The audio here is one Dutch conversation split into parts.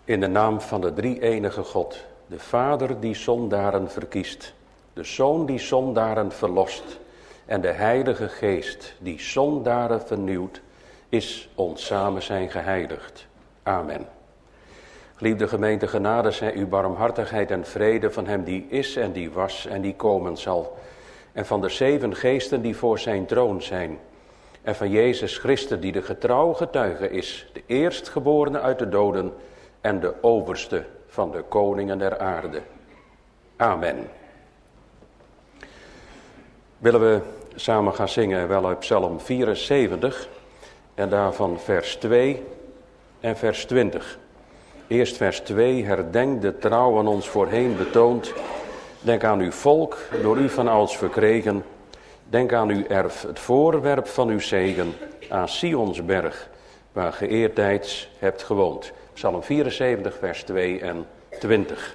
In de naam van de drie-enige God, de Vader die zondaren verkiest, de Zoon die zondaren verlost en de Heilige Geest die zondaren vernieuwt, is ons samen zijn geheiligd. Amen. Geliefde gemeente, genade zij uw barmhartigheid en vrede van hem die is en die was en die komen zal. En van de 7 geesten die voor zijn troon zijn. En van Jezus Christus die de getrouw getuige is, de eerstgeborene uit de doden en de overste van de koningen der aarde. Amen. Willen we samen gaan zingen wel uit Psalm 74 en daarvan vers 2 en vers 20. Eerst vers 2, herdenk de trouw aan ons voorheen betoond. Denk aan uw volk, door u van ouds verkregen. Denk aan uw erf, het voorwerp van uw zegen, aan Sionsberg, waar ge eertijds hebt gewoond. Psalm 74, vers 2 en 20.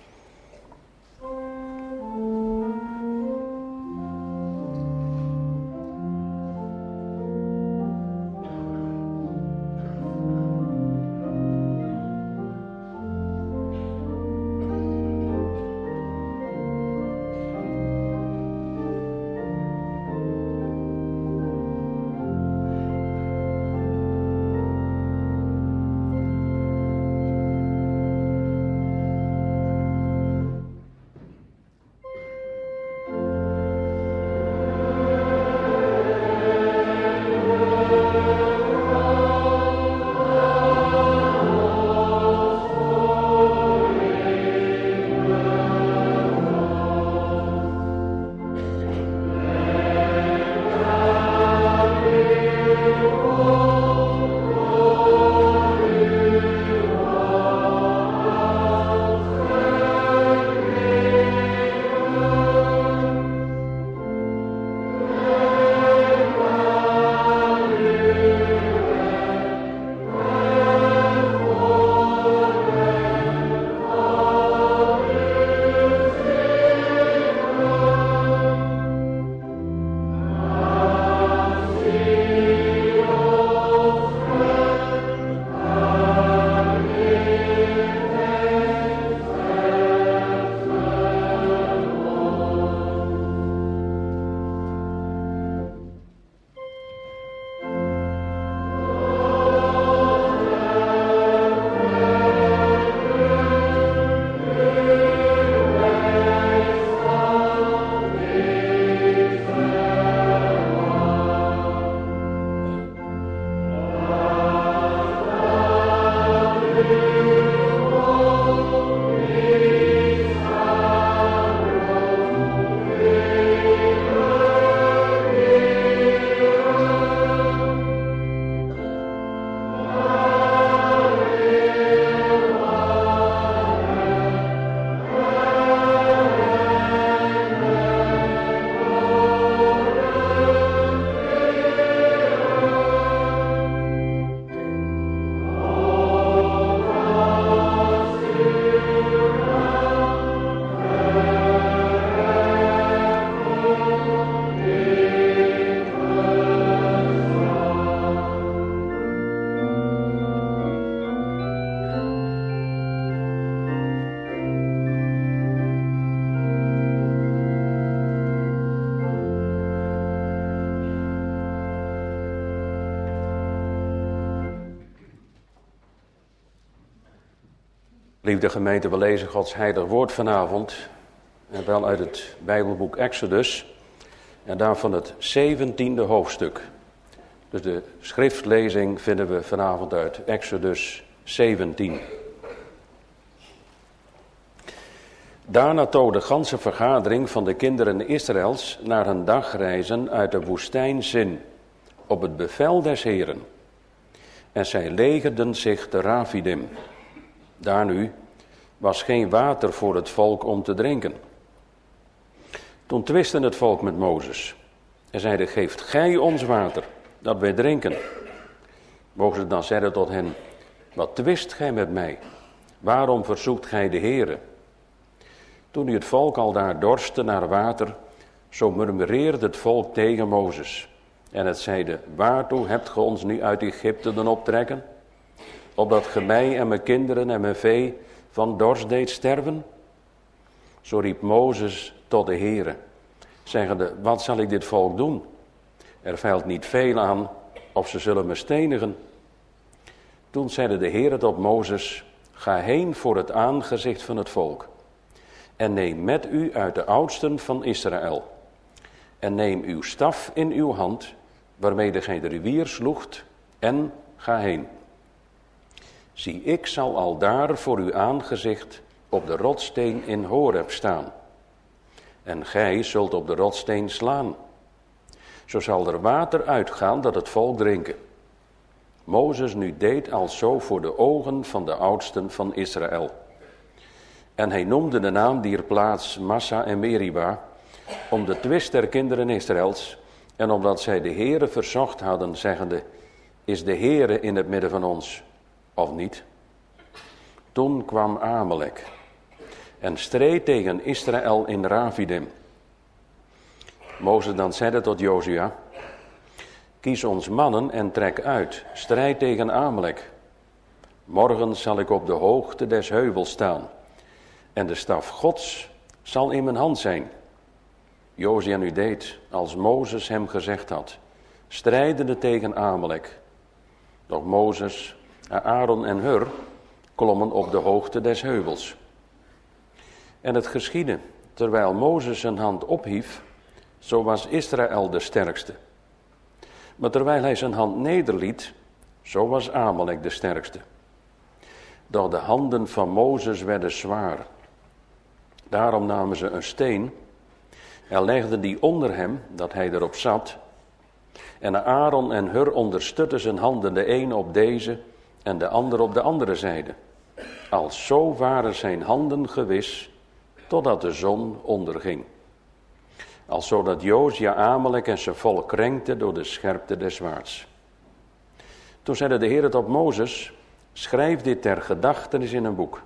Liefde gemeente, we lezen Gods heilig woord vanavond. En wel uit het Bijbelboek Exodus. En daarvan het 17e hoofdstuk. Dus de schriftlezing vinden we vanavond uit Exodus 17. Daarna toog de ganse vergadering van de kinderen Israëls naar hun dagreizen uit de woestijn Zin, op het bevel des Heren. En zij legerden zich te Rafidim. Daar nu was geen water voor het volk om te drinken. Toen twistte het volk met Mozes en zeiden, geeft gij ons water, dat wij drinken. Mozes dan zeide tot hen, wat twist gij met mij? Waarom verzoekt gij de Heere? Toen nu het volk al daar dorstte naar water, zo murmureerde het volk tegen Mozes. En het zeide, waartoe hebt ge ons nu uit Egypte doen optrekken? opdat ge mij en mijn kinderen en mijn vee van dorst deed sterven? Zo riep Mozes tot de Heere, zeggende, wat zal ik dit volk doen? Er veilt niet veel aan, of ze zullen me stenigen. Toen zeide de Heere tot Mozes, ga heen voor het aangezicht van het volk. En neem met u uit de oudsten van Israël. En neem uw staf in uw hand, waarmee gij de rivier sloegt, en ga heen. Zie, ik zal aldaar voor uw aangezicht op de rotssteen in Horeb staan. En gij zult op de rotssteen slaan. Zo zal er water uitgaan dat het volk drinken. Mozes nu deed alzo voor de ogen van de oudsten van Israël. En hij noemde de naam dier plaats Massa en Meriba, om de twist der kinderen Israëls, en omdat zij de Heere verzocht hadden, zeggende, is de Heere in het midden van ons, of niet? Toen kwam Amalek en streed tegen Israël in Rafidim. Mozes dan zeide tot Jozua, kies ons mannen en trek uit, strijd tegen Amalek. Morgen zal ik op de hoogte des heuvels staan, en de staf Gods zal in mijn hand zijn. Jozua nu deed, als Mozes hem gezegd had, strijdende tegen Amalek. Doch Mozes, Aaron en Hur klommen op de hoogte des heuvels. En het geschiedde, terwijl Mozes zijn hand ophief, zo was Israël de sterkste. Maar terwijl hij zijn hand nederliet, zo was Amalek de sterkste. Doch de handen van Mozes werden zwaar. Daarom namen ze een steen en legden die onder hem, dat hij erop zat. En Aaron en Hur onderstutten zijn handen, de een op deze en de ander op de andere zijde. Alzo waren zijn handen gewis, totdat de zon onderging. Alzo dat Jozua Amalek en zijn volk krenkte door de scherpte des zwaards. Toen zeide de Heer tot Mozes, schrijf dit ter gedachtenis in een boek.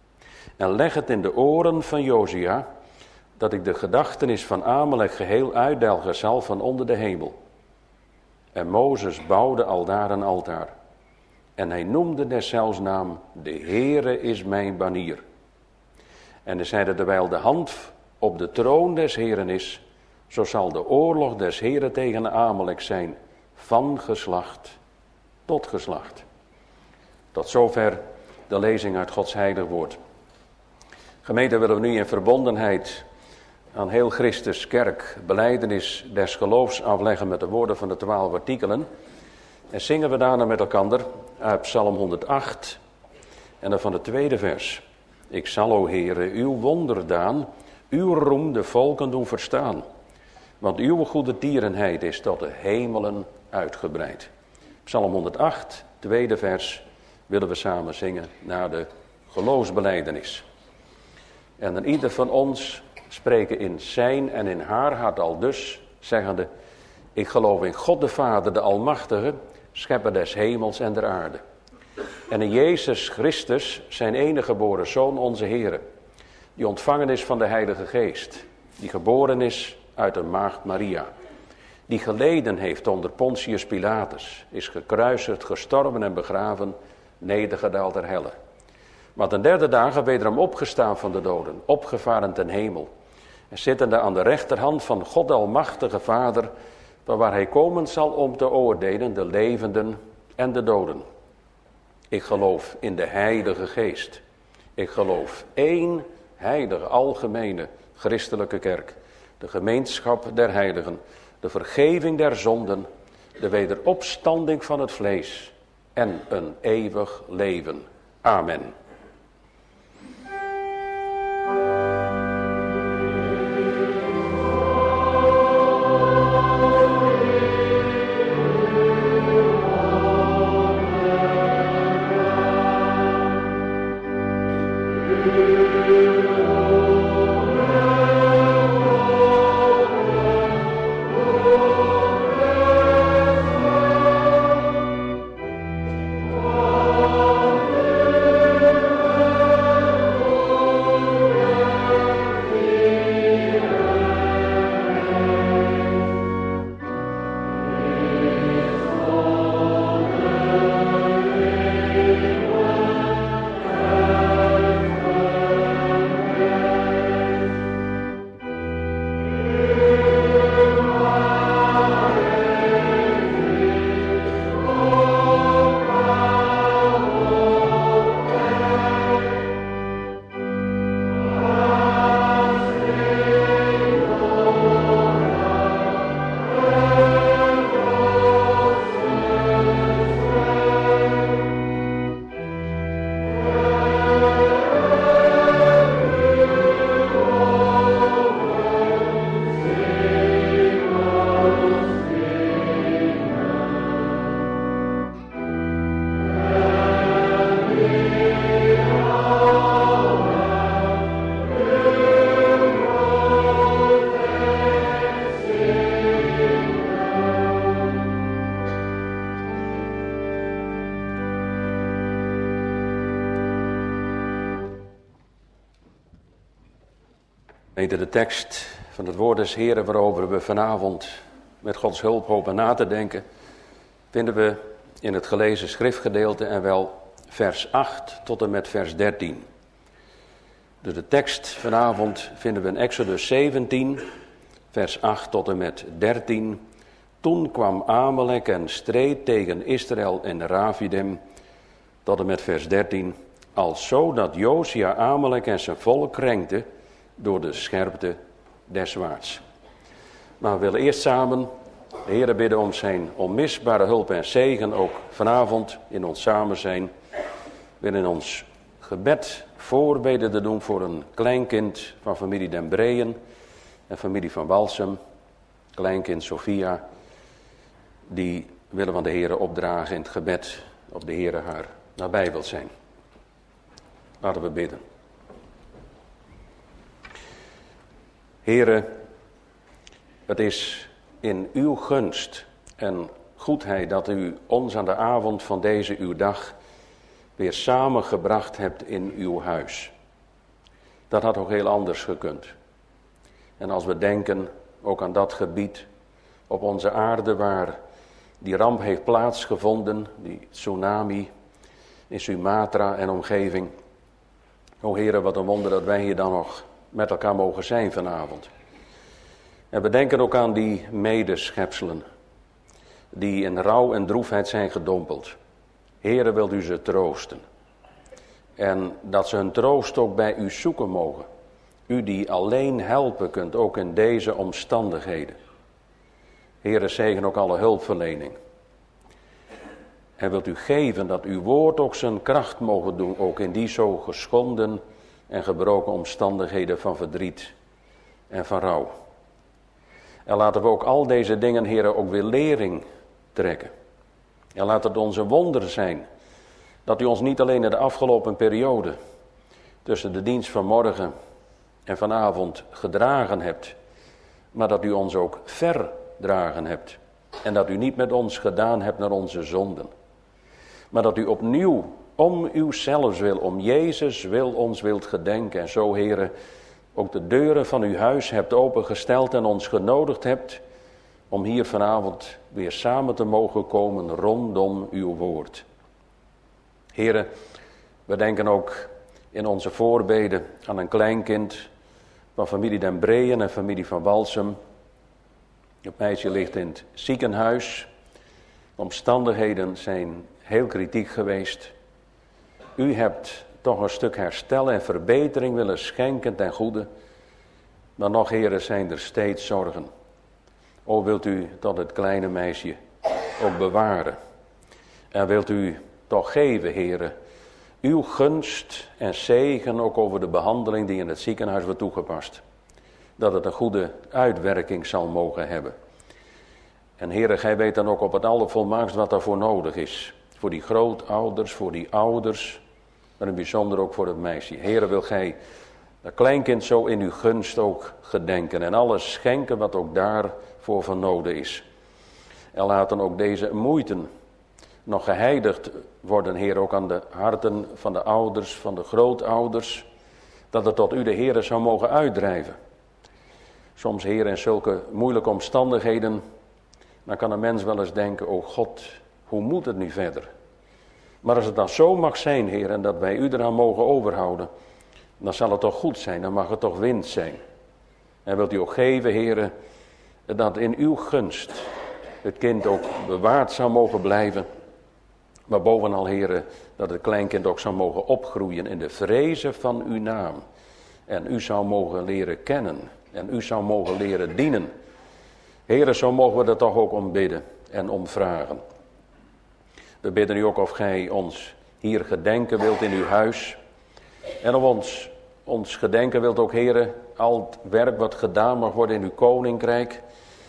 En leg het in de oren van Jozua, dat ik de gedachtenis van Amalek geheel uitdelgen zal van onder de hemel. En Mozes bouwde aldaar een altaar. En hij noemde deszelfs naam, de Heere is mijn banier. En hij zeide, terwijl de hand op de troon des Heeren is, zo zal de oorlog des Heeren tegen Amalek zijn, van geslacht tot geslacht. Tot zover de lezing uit Gods heilig woord. Gemeente, willen we nu in verbondenheid aan heel Christus kerk belijdenis des geloofs afleggen met de woorden van de 12 artikelen. En zingen we daarna met elkaar uit Psalm 108 en dan van het tweede vers. Ik zal, o Heere, uw wonderdaan, uw roem de volken doen verstaan. Want uw goede tierenheid is tot de hemelen uitgebreid. Psalm 108, tweede vers, willen we samen zingen naar de geloofsbelijdenis. En dan ieder van ons spreken in zijn en in haar hart al dus, zeggende, ik geloof in God de Vader, de Almachtige, schepper des hemels en der aarde. En in Jezus Christus, zijn enige geboren Zoon, onze Heere, die ontvangen is van de Heilige Geest, die geboren is uit de maagd Maria, die geleden heeft onder Pontius Pilatus, is gekruisigd, gestorven en begraven, nedergedaald ter helle. Maar ten derde dagen wederom opgestaan van de doden, opgevaren ten hemel, en zittende aan de rechterhand van God de Almachtige Vader, waar hij komen zal om te oordelen de levenden en de doden. Ik geloof in de Heilige Geest. Ik geloof één heilige, algemene, christelijke kerk. De gemeenschap der heiligen, de vergeving der zonden, de wederopstanding van het vlees en een eeuwig leven. Amen. De tekst van het woord des Heren waarover we vanavond met Gods hulp hopen na te denken, vinden we in het gelezen schriftgedeelte en wel vers 8 tot en met vers 13. Dus de tekst vanavond vinden we in Exodus 17, vers 8 tot en met 13. Toen kwam Amalek en streed tegen Israël en Rafidim, tot en met vers 13. Alzo dat Josia Amalek en zijn volk krenkte door de scherpte des zwaards. Maar we willen eerst samen de Heere bidden om zijn onmisbare hulp en zegen, ook vanavond in ons samen zijn. We willen in ons gebed voorbeden te doen voor een kleinkind van familie Den Breyen en familie van Walsum, kleinkind Sophia. Die willen van de Heere opdragen in het gebed, of de Heere haar nabij wil zijn. Laten we bidden. Heere, het is in uw gunst en goedheid dat u ons aan de avond van deze uw dag weer samengebracht hebt in uw huis. Dat had ook heel anders gekund. En als we denken ook aan dat gebied op onze aarde waar die ramp heeft plaatsgevonden, die tsunami in Sumatra en omgeving. O Heere, wat een wonder dat wij hier dan nog met elkaar mogen zijn vanavond. En we denken ook aan die medeschepselen die in rouw en droefheid zijn gedompeld. Heere, wilt u ze troosten. En dat ze hun troost ook bij u zoeken mogen. U die alleen helpen kunt, ook in deze omstandigheden. Heere, zegen ook alle hulpverlening. En wilt u geven dat uw woord ook zijn kracht mogen doen, ook in die zo geschonden en gebroken omstandigheden van verdriet en van rouw. En laten we ook al deze dingen, Heere, ook weer lering trekken. En laat het ons een wonder zijn dat u ons niet alleen in de afgelopen periode tussen de dienst van morgen en vanavond gedragen hebt, maar dat u ons ook verdragen hebt. En dat u niet met ons gedaan hebt naar onze zonden. Maar dat u opnieuw om uzelfs wil, om Jezus wil, ons wilt gedenken. En zo, Heere, ook de deuren van uw huis hebt opengesteld en ons genodigd hebt om hier vanavond weer samen te mogen komen rondom uw woord. Heere, we denken ook in onze voorbeden aan een kleinkind van familie Den Breyen en familie van Walsum. Het meisje ligt in het ziekenhuis. De omstandigheden zijn heel kritiek geweest. U hebt toch een stuk herstel en verbetering willen schenken ten goede. Maar nog, Heere, zijn er steeds zorgen. O, wilt u tot het kleine meisje ook bewaren. En wilt u toch geven, Heere, uw gunst en zegen ook over de behandeling die in het ziekenhuis wordt toegepast. Dat het een goede uitwerking zal mogen hebben. En Heere, gij weet dan ook op het allervolmaakst wat daarvoor nodig is. Voor die grootouders, voor die ouders, maar in bijzonder ook voor het meisje. Heere, wil gij dat kleinkind zo in uw gunst ook gedenken en alles schenken wat ook daarvoor van nodig is. En laten ook deze moeite nog geheiligd worden, Heer, ook aan de harten van de ouders, van de grootouders, dat het tot u de Heere zou mogen uitdrijven. Soms, Heer, in zulke moeilijke omstandigheden, dan kan een mens wel eens denken, o God, hoe moet het nu verder? Maar als het dan zo mag zijn, Heer, en dat wij u eraan mogen overhouden, dan zal het toch goed zijn, dan mag het toch winst zijn. En wilt u ook geven, Heer, dat in uw gunst het kind ook bewaard zou mogen blijven. Maar bovenal, Heer, dat het kleinkind ook zou mogen opgroeien in de vrezen van uw naam. En u zou mogen leren kennen en u zou mogen leren dienen. Heer, zo mogen we er toch ook om bidden en om vragen. We bidden u ook of gij ons hier gedenken wilt in uw huis. En of ons gedenken wilt ook, Heer, al het werk wat gedaan mag worden in uw koninkrijk.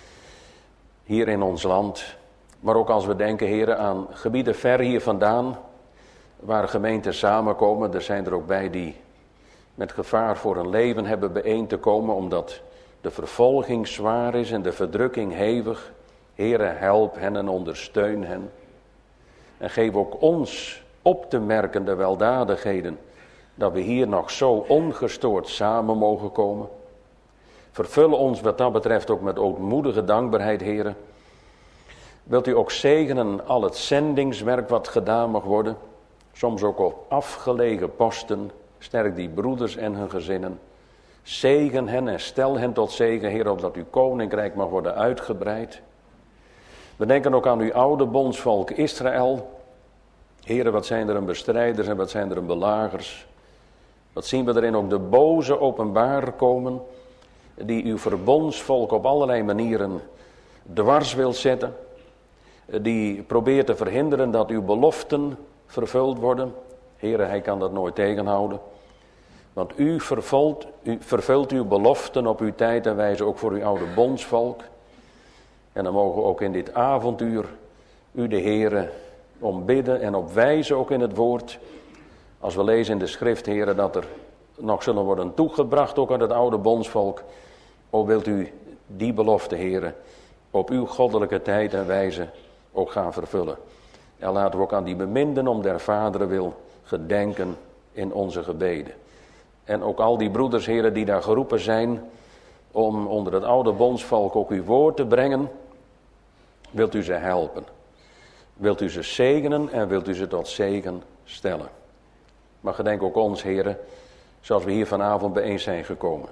Hier in ons land. Maar ook als we denken, Heer, aan gebieden ver hier vandaan. Waar gemeenten samenkomen. Er zijn er ook bij die met gevaar voor hun leven hebben bijeen te komen. Omdat de vervolging zwaar is en de verdrukking hevig. Heere, help hen en ondersteun hen. En geef ook ons op te merken de weldadigheden. Dat we hier nog zo ongestoord samen mogen komen. Vervul ons wat dat betreft ook met ootmoedige dankbaarheid, Heere. Wilt u ook zegenen al het zendingswerk wat gedaan mag worden, soms ook op afgelegen posten. Sterk die broeders en hun gezinnen. Zegen hen en stel hen tot zegen, Heer, opdat uw koninkrijk mag worden uitgebreid. We denken ook aan uw oude bondsvolk Israël. Heere, wat zijn er een bestrijders en wat zijn er een belagers. Wat zien we erin ook de boze openbaar komen, die uw verbondsvolk op allerlei manieren dwars wil zetten. Die probeert te verhinderen dat uw beloften vervuld worden. Heere, hij kan dat nooit tegenhouden. Want u vervult uw beloften op uw tijd en wijze ook voor uw oude bondsvolk. En dan mogen we ook in dit avontuur u de Heere om bidden en op wijzen ook in het woord. Als we lezen in de schrift, Heere, dat er nog zullen worden toegebracht ook aan het oude bondsvolk. O, wilt u die belofte, Heere, op uw goddelijke tijd en wijze ook gaan vervullen. En laten we ook aan die beminden om der vaderen wil gedenken in onze gebeden. En ook al die broeders, Heere, die daar geroepen zijn om onder het oude bondsvolk ook uw woord te brengen. Wilt u ze helpen. Wilt u ze zegenen en wilt u ze tot zegen stellen. Maar gedenk ook ons, Heere, zoals we hier vanavond bijeen zijn gekomen.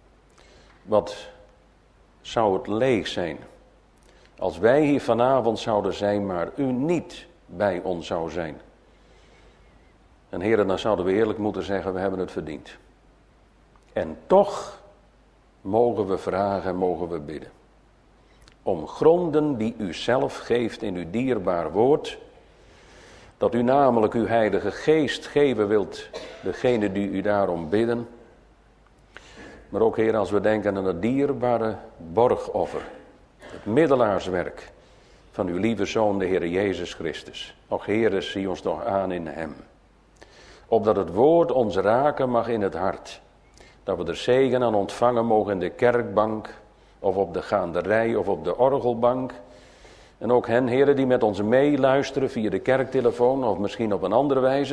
Wat zou het leeg zijn als wij hier vanavond zouden zijn, maar u niet bij ons zou zijn. En Heere, dan zouden we eerlijk moeten zeggen, we hebben het verdiend. En toch mogen we vragen en mogen we bidden. Om gronden die u zelf geeft in uw dierbaar woord. Dat u namelijk uw heilige geest geven wilt, degene die u daarom bidden. Maar ook, Heer, als we denken aan het dierbare borgoffer. Het middelaarswerk van uw lieve Zoon, de Heer Jezus Christus. Och, Heere, zie ons toch aan in hem. Opdat het woord ons raken mag in het hart. Dat we er zegen aan ontvangen mogen in de kerkbank, of op de gaanderij, of op de orgelbank. En ook hen, Heere, die met ons meeluisteren via de kerktelefoon, of misschien op een andere wijze.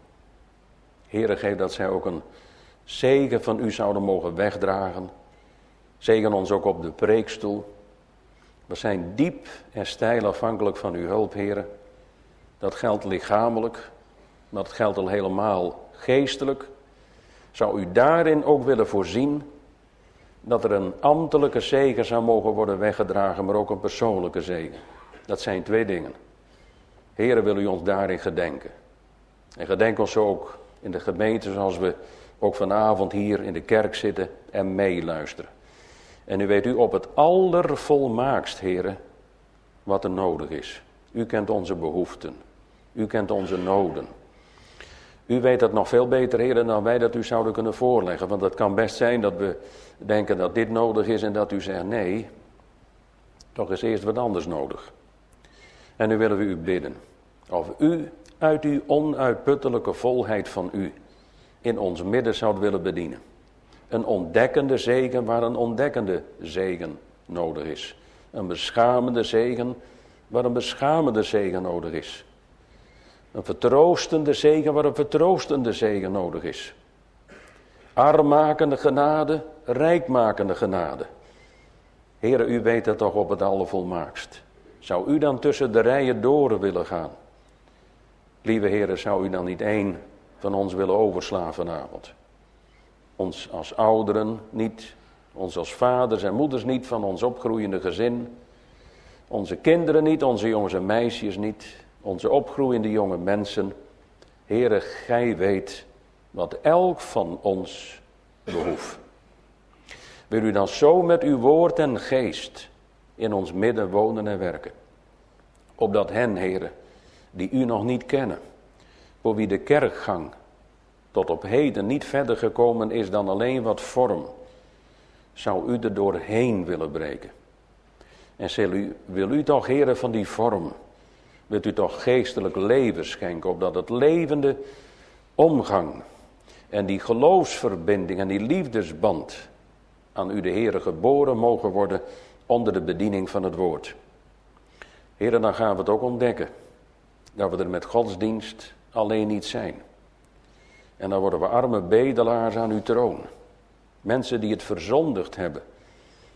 Heere, geef dat zij ook een zegen van u zouden mogen wegdragen. Zegen ons ook op de preekstoel. We zijn diep en steil afhankelijk van uw hulp, Heere. Dat geldt lichamelijk, maar dat geldt al helemaal geestelijk. Zou u daarin ook willen voorzien dat er een ambtelijke zegen zou mogen worden weggedragen, maar ook een persoonlijke zegen. Dat zijn twee dingen. Heere, wil u ons daarin gedenken. En gedenk ons zo ook in de gemeente zoals we ook vanavond hier in de kerk zitten en meeluisteren. En u weet u op het allervolmaakst, Heere, wat er nodig is. U kent onze behoeften. U kent onze noden. U weet dat nog veel beter, Heere, dan wij dat u zouden kunnen voorleggen. Want het kan best zijn dat we denken dat dit nodig is en dat u zegt nee, toch is eerst wat anders nodig. En nu willen we u bidden. Of u uit uw onuitputtelijke volheid van u in ons midden zou willen bedienen. Een ontdekkende zegen waar een ontdekkende zegen nodig is. Een beschamende zegen waar een beschamende zegen nodig is. Een vertroostende zegen waar een vertroostende zegen nodig is. Armmakende genade, rijkmakende genade. Heere, u weet het toch op het allervolmaakst. Zou u dan tussen de rijen door willen gaan? Lieve Heere, zou u dan niet één van ons willen overslaan vanavond? Ons als ouderen niet, ons als vaders en moeders niet van ons opgroeiende gezin. Onze kinderen niet, onze jongens en meisjes niet, onze opgroeiende jonge mensen. Heere, gij weet wat elk van ons behoeft. Wil u dan zo met uw woord en geest in ons midden wonen en werken. Opdat hen, Heere, die u nog niet kennen, voor wie de kerkgang tot op heden niet verder gekomen is dan alleen wat vorm, zou u er doorheen willen breken. En wil u toch, Heere, van die vorm, wilt u toch geestelijk leven schenken, opdat het levende omgang en die geloofsverbinding en die liefdesband aan u de Heere geboren mogen worden onder de bediening van het woord. Heere, dan gaan we het ook ontdekken, dat we er met godsdienst alleen niet zijn. En dan worden we arme bedelaars aan uw troon. Mensen die het verzondigd hebben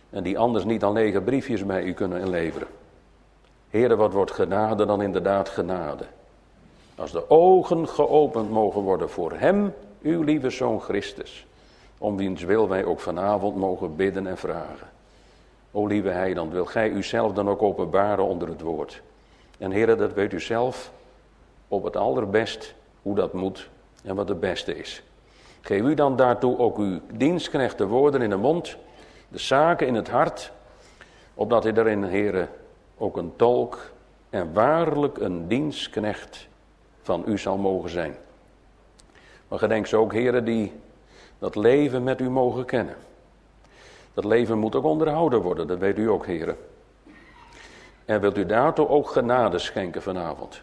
En die anders niet al lege briefjes bij u kunnen inleveren. Heere, wat wordt genade dan inderdaad genade? Als de ogen geopend mogen worden voor hem, uw lieve Zoon Christus. Om wiens wil wij ook vanavond mogen bidden en vragen. O lieve Heiland, wil gij uzelf dan ook openbaren onder het woord. En Heere, dat weet u zelf op het allerbest hoe dat moet en wat het beste is. Geef u dan daartoe ook uw dienstknecht de woorden in de mond, de zaken in het hart, opdat hij daarin, Heere, ook een tolk en waarlijk een dienstknecht van u zal mogen zijn. Maar gedenk zo ook, Heere, die dat leven met u mogen kennen. Dat leven moet ook onderhouden worden, dat weet u ook, Heere. En wilt u daartoe ook genade schenken vanavond.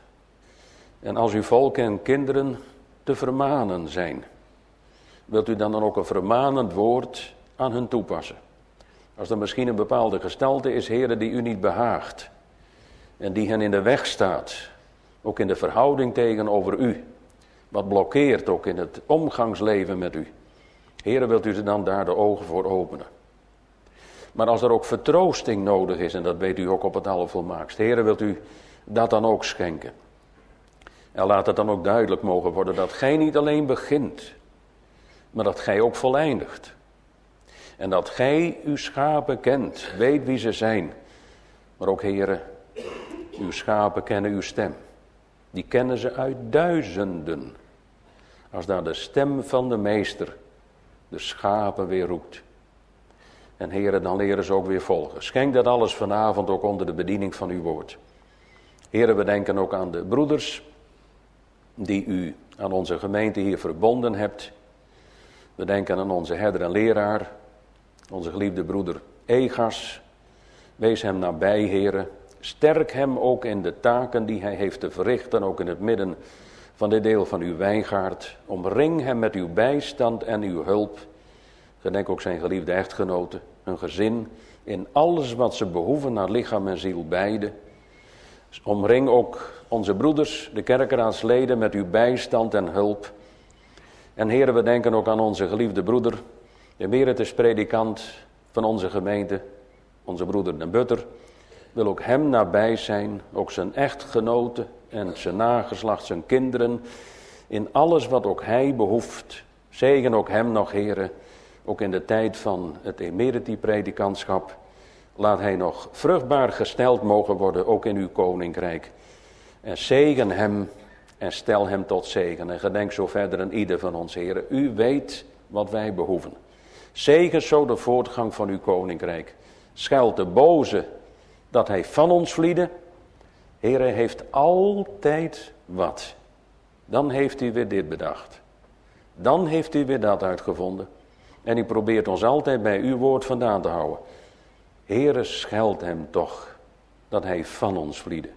En als uw volk en kinderen te vermanen zijn, wilt u dan ook een vermanend woord aan hun toepassen. Als er misschien een bepaalde gestalte is, Heere, die u niet behaagt. En die hen in de weg staat. Ook in de verhouding tegenover u. Wat blokkeert ook in het omgangsleven met u. Heere, wilt u ze dan daar de ogen voor openen. Maar als er ook vertroosting nodig is, en dat weet u ook op het allervolmaakst. Heere, wilt u dat dan ook schenken. En laat het dan ook duidelijk mogen worden dat gij niet alleen begint. Maar dat gij ook voleindigt. En dat gij uw schapen kent, weet wie ze zijn. Maar ook, Heere, uw schapen kennen uw stem. Die kennen ze uit duizenden. Als daar de stem van de meester de schapen weer roept. En Heere, dan leren ze ook weer volgen. Schenk dat alles vanavond ook onder de bediening van uw woord. Heere, we denken ook aan de broeders die u aan onze gemeente hier verbonden hebt. We denken aan onze herder en leraar, onze geliefde broeder Egas. Wees hem nabij, Heere. Sterk hem ook in de taken die hij heeft te verrichten, ook in het midden van dit deel van uw wijngaard. Omring hem met uw bijstand en uw hulp. Gedenk ook zijn geliefde echtgenoten, hun gezin, in alles wat ze behoeven naar lichaam en ziel beide. Omring ook onze broeders, de kerkeraadsleden, met uw bijstand en hulp. En Heere, we denken ook aan onze geliefde broeder, de emeritus predikant van onze gemeente, onze broeder Den Butter. Wil ook hem nabij zijn, ook zijn echtgenoten en zijn nageslacht, zijn kinderen. In alles wat ook hij behoeft. Zegen ook hem nog, Heere, ook in de tijd van het emeritipredikantschap. Laat hij nog vruchtbaar gesteld mogen worden, ook in uw koninkrijk. En zegen hem en stel hem tot zegen. En gedenk zo verder aan ieder van ons, Heere. U weet wat wij behoeven. Zegen zo de voortgang van uw koninkrijk. Scheld de boze dat hij van ons vliede. Heere heeft altijd wat. Dan heeft hij weer dit bedacht. Dan heeft hij weer dat uitgevonden. En hij probeert ons altijd bij uw woord vandaan te houden. Heere, scheld hem toch dat hij van ons vliede.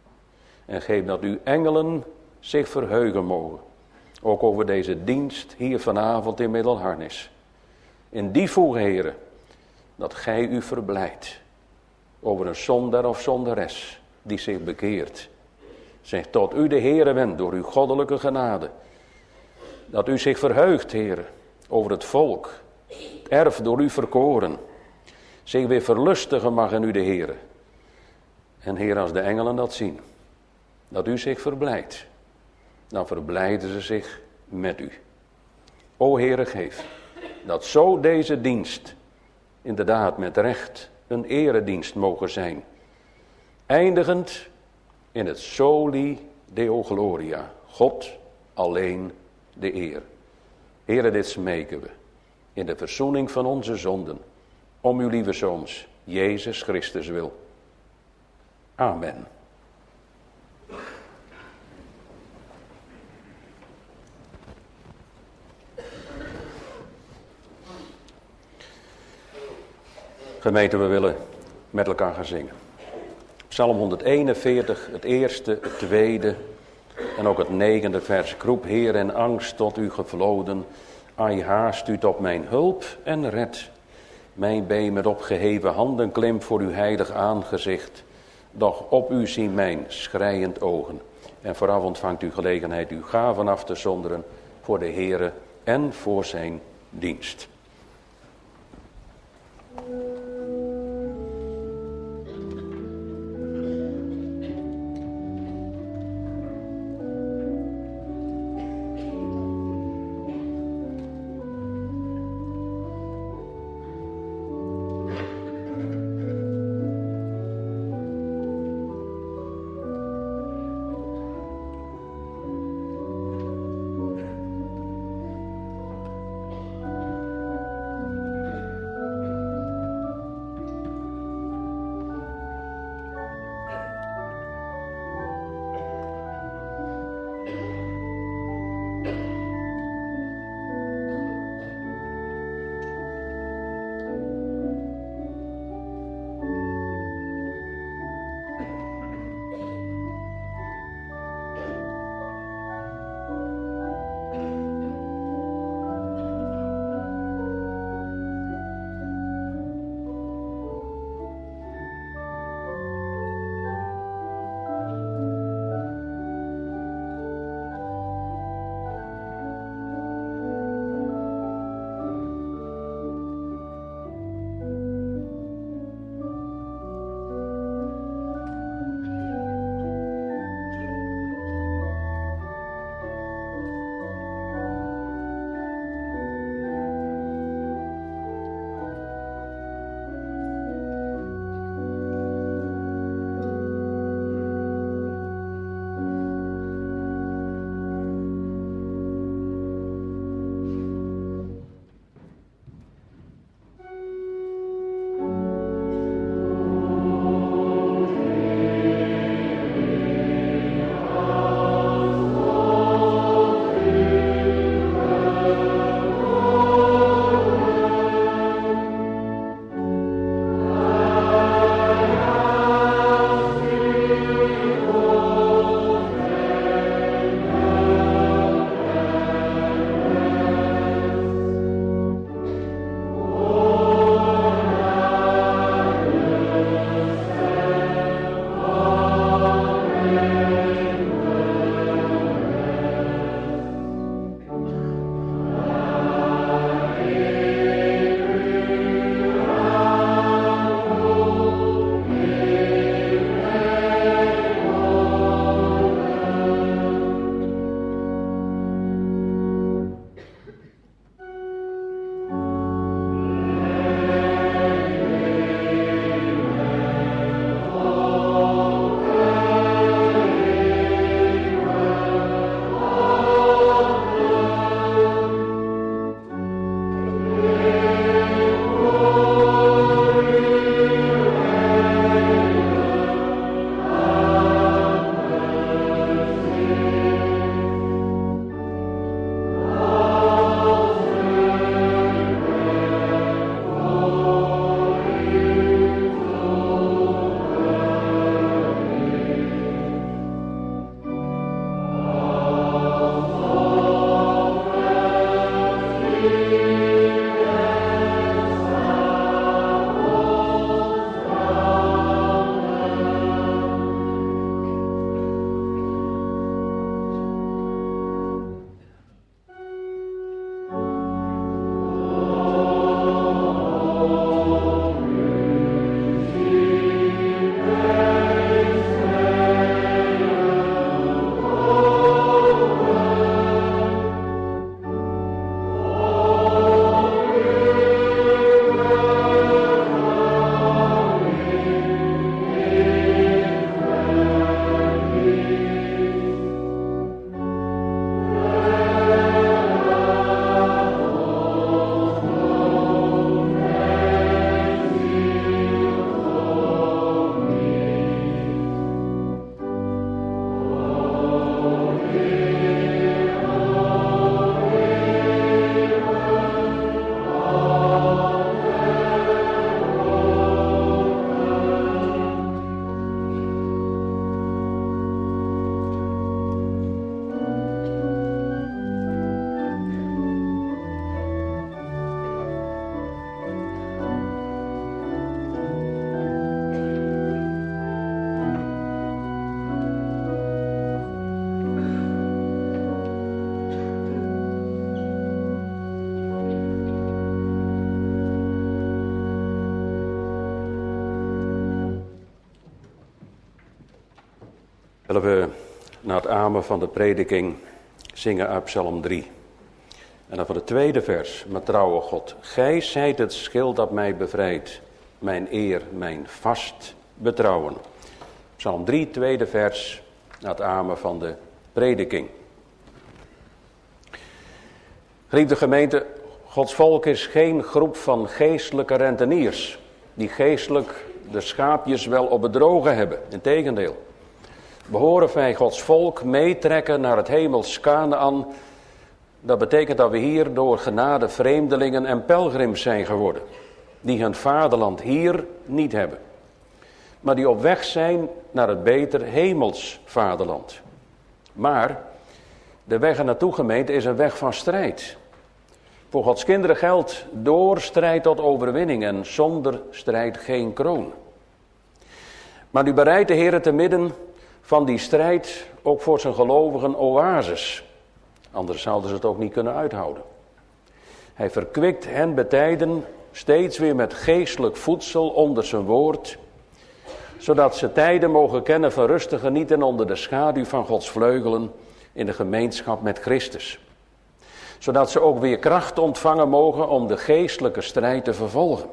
En geef dat uw engelen zich verheugen mogen. Ook over deze dienst hier vanavond in Middelharnis. In die voege, Heere, dat gij u verblijdt. Over een zondaar of zondares die zich bekeert. Zeg tot u de Heere wendt door uw goddelijke genade. Dat u zich verheugt, Heere, over het volk. Het erf door u verkoren. Zich weer verlustigen mag in u de Heere. En Heer, als de engelen dat zien, dat u zich verblijdt, dan verblijden ze zich met u. O Heere, geef dat zo deze dienst inderdaad met recht een eredienst mogen zijn. Eindigend in het soli deo gloria. God alleen de eer. Heere, dit smeken we in de verzoening van onze zonden. Om uw lieve Zoons, Jezus Christus wil. Amen. Gemeente, we willen met elkaar gaan zingen. Psalm 141, het eerste, het tweede en ook het 9e vers. Ik roep, Heer, in angst tot u gevloden. Ai, haast u tot mijn hulp en red. Mijn been met opgeheven handen klimt voor uw heilig aangezicht. Doch op u zien mijn schreiend ogen. En vooraf ontvangt u gelegenheid uw gaven af te zonderen voor de Heere en voor zijn dienst. Willen we na het amen van de prediking zingen uit Psalm 3. En dan van het tweede vers, mijn trouwe God. Gij zijt het schild dat mij bevrijdt, mijn eer, mijn vast betrouwen. Psalm 3, tweede vers, na het amen van de prediking. Geliefde gemeente, Gods volk is geen groep van geestelijke renteniers, die geestelijk de schaapjes wel op het droge hebben. Integendeel. Behoren wij Gods volk meetrekken naar het hemels Kanaän. Dat betekent dat we hier door genade vreemdelingen en pelgrims zijn geworden. Die hun vaderland hier niet hebben. Maar die op weg zijn naar het beter hemels vaderland. Maar de weg er naartoe, gemeente, is een weg van strijd. Voor Gods kinderen geldt door strijd tot overwinning en zonder strijd geen kroon. Maar nu bereidt de Heer te midden van die strijd ook voor zijn gelovigen oases. Anders zouden ze het ook niet kunnen uithouden. Hij verkwikt hen betijden steeds weer met geestelijk voedsel onder zijn woord, zodat ze tijden mogen kennen van rustig genieten onder de schaduw van Gods vleugelen in de gemeenschap met Christus. Zodat ze ook weer kracht ontvangen mogen om de geestelijke strijd te vervolgen.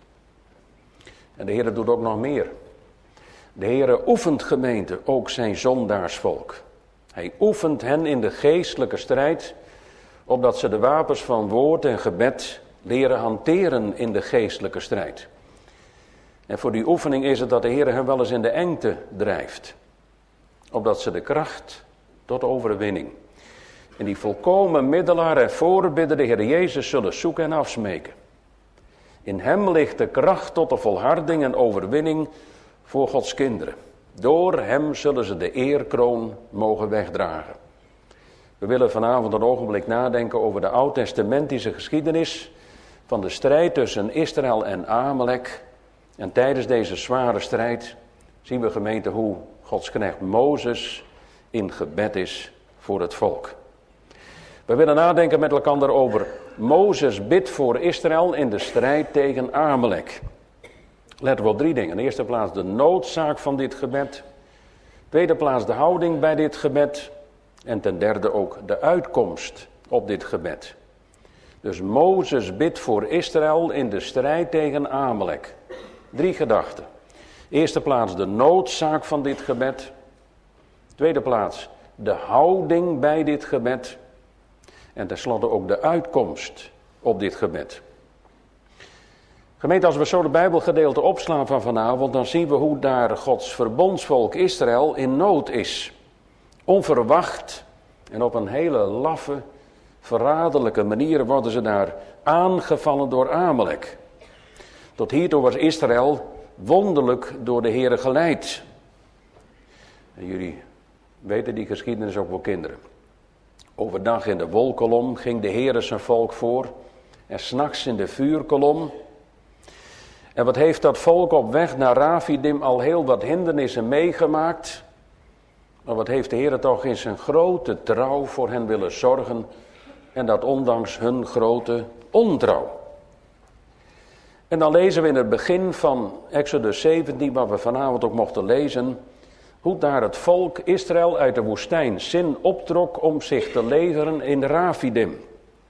En de Heer doet ook nog meer. De Heer oefent, gemeente, ook zijn zondaarsvolk. Hij oefent hen in de geestelijke strijd, opdat ze de wapens van woord en gebed leren hanteren in de geestelijke strijd. En voor die oefening is het dat de Heer hen wel eens in de engte drijft. Opdat ze de kracht tot overwinning en die volkomen middelaar en voorbidder de Heer Jezus zullen zoeken en afsmeken. In hem ligt de kracht tot de volharding en overwinning voor Gods kinderen. Door hem zullen ze de eerkroon mogen wegdragen. We willen vanavond een ogenblik nadenken over de oud-testamentische geschiedenis van de strijd tussen Israël en Amalek. En tijdens deze zware strijd zien we, gemeente, hoe Gods knecht Mozes in gebed is voor het volk. We willen nadenken met elkaar over Mozes bidt voor Israël in de strijd tegen Amalek. Letten we op 3 dingen. In de eerste plaats de noodzaak van dit gebed. In de tweede plaats de houding bij dit gebed. En ten derde ook de uitkomst op dit gebed. Dus Mozes bidt voor Israël in de strijd tegen Amalek. 3 gedachten. Eerste plaats de noodzaak van dit gebed. Tweede plaats de houding bij dit gebed. En tenslotte ook de uitkomst op dit gebed. Gemeente, als we zo de Bijbelgedeelte opslaan van vanavond, dan zien we hoe daar Gods verbondsvolk Israël in nood is. Onverwacht en op een hele laffe, verraderlijke manier worden ze daar aangevallen door Amalek. Tot hiertoe was Israël wonderlijk door de Heere geleid. En jullie weten die geschiedenis ook wel, kinderen. Overdag in de wolkolom ging de Heere zijn volk voor en 's nachts in de vuurkolom. En wat heeft dat volk op weg naar Rafidim al heel wat hindernissen meegemaakt. Maar wat heeft de Heer toch in zijn grote trouw voor hen willen zorgen. En dat ondanks hun grote ontrouw. En dan lezen we in het begin van Exodus 17, waar we vanavond ook mochten lezen. Hoe daar het volk Israël uit de woestijn Sin optrok om zich te legeren in Rafidim.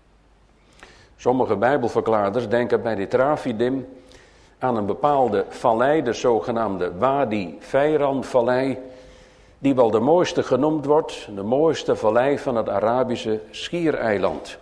Sommige Bijbelverklaarders denken bij dit Rafidim aan een bepaalde vallei, de zogenaamde Wadi Feiran vallei, die wel de mooiste genoemd wordt, de mooiste vallei van het Arabische Schiereiland.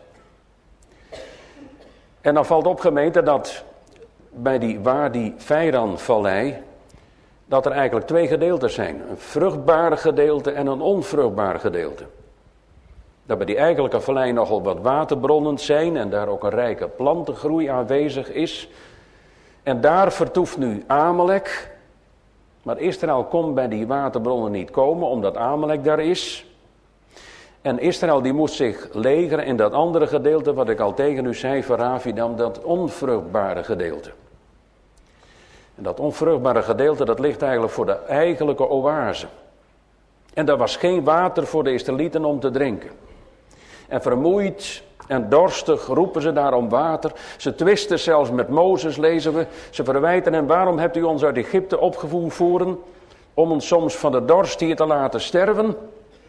En dan valt op, gemeente, dat bij die Wadi Feiran vallei, dat er eigenlijk 2 gedeelten zijn. Een vruchtbaar gedeelte en een onvruchtbaar gedeelte. Dat bij die eigenlijke vallei nogal wat waterbronnen zijn en daar ook een rijke plantengroei aanwezig is. En daar vertoeft nu Amalek. Maar Israël kon bij die waterbronnen niet komen, omdat Amalek daar is. En Israël die moest zich legeren in dat andere gedeelte, wat ik al tegen u zei, van Rafidim, dat onvruchtbare gedeelte. En dat onvruchtbare gedeelte, dat ligt eigenlijk voor de eigenlijke oase. En daar was geen water voor de Israëlieten om te drinken. En vermoeid en dorstig roepen ze daar om water. Ze twisten zelfs met Mozes, lezen we. Ze verwijten hem, waarom hebt u ons uit Egypte opgevoerd? om ons soms van de dorst hier te laten sterven.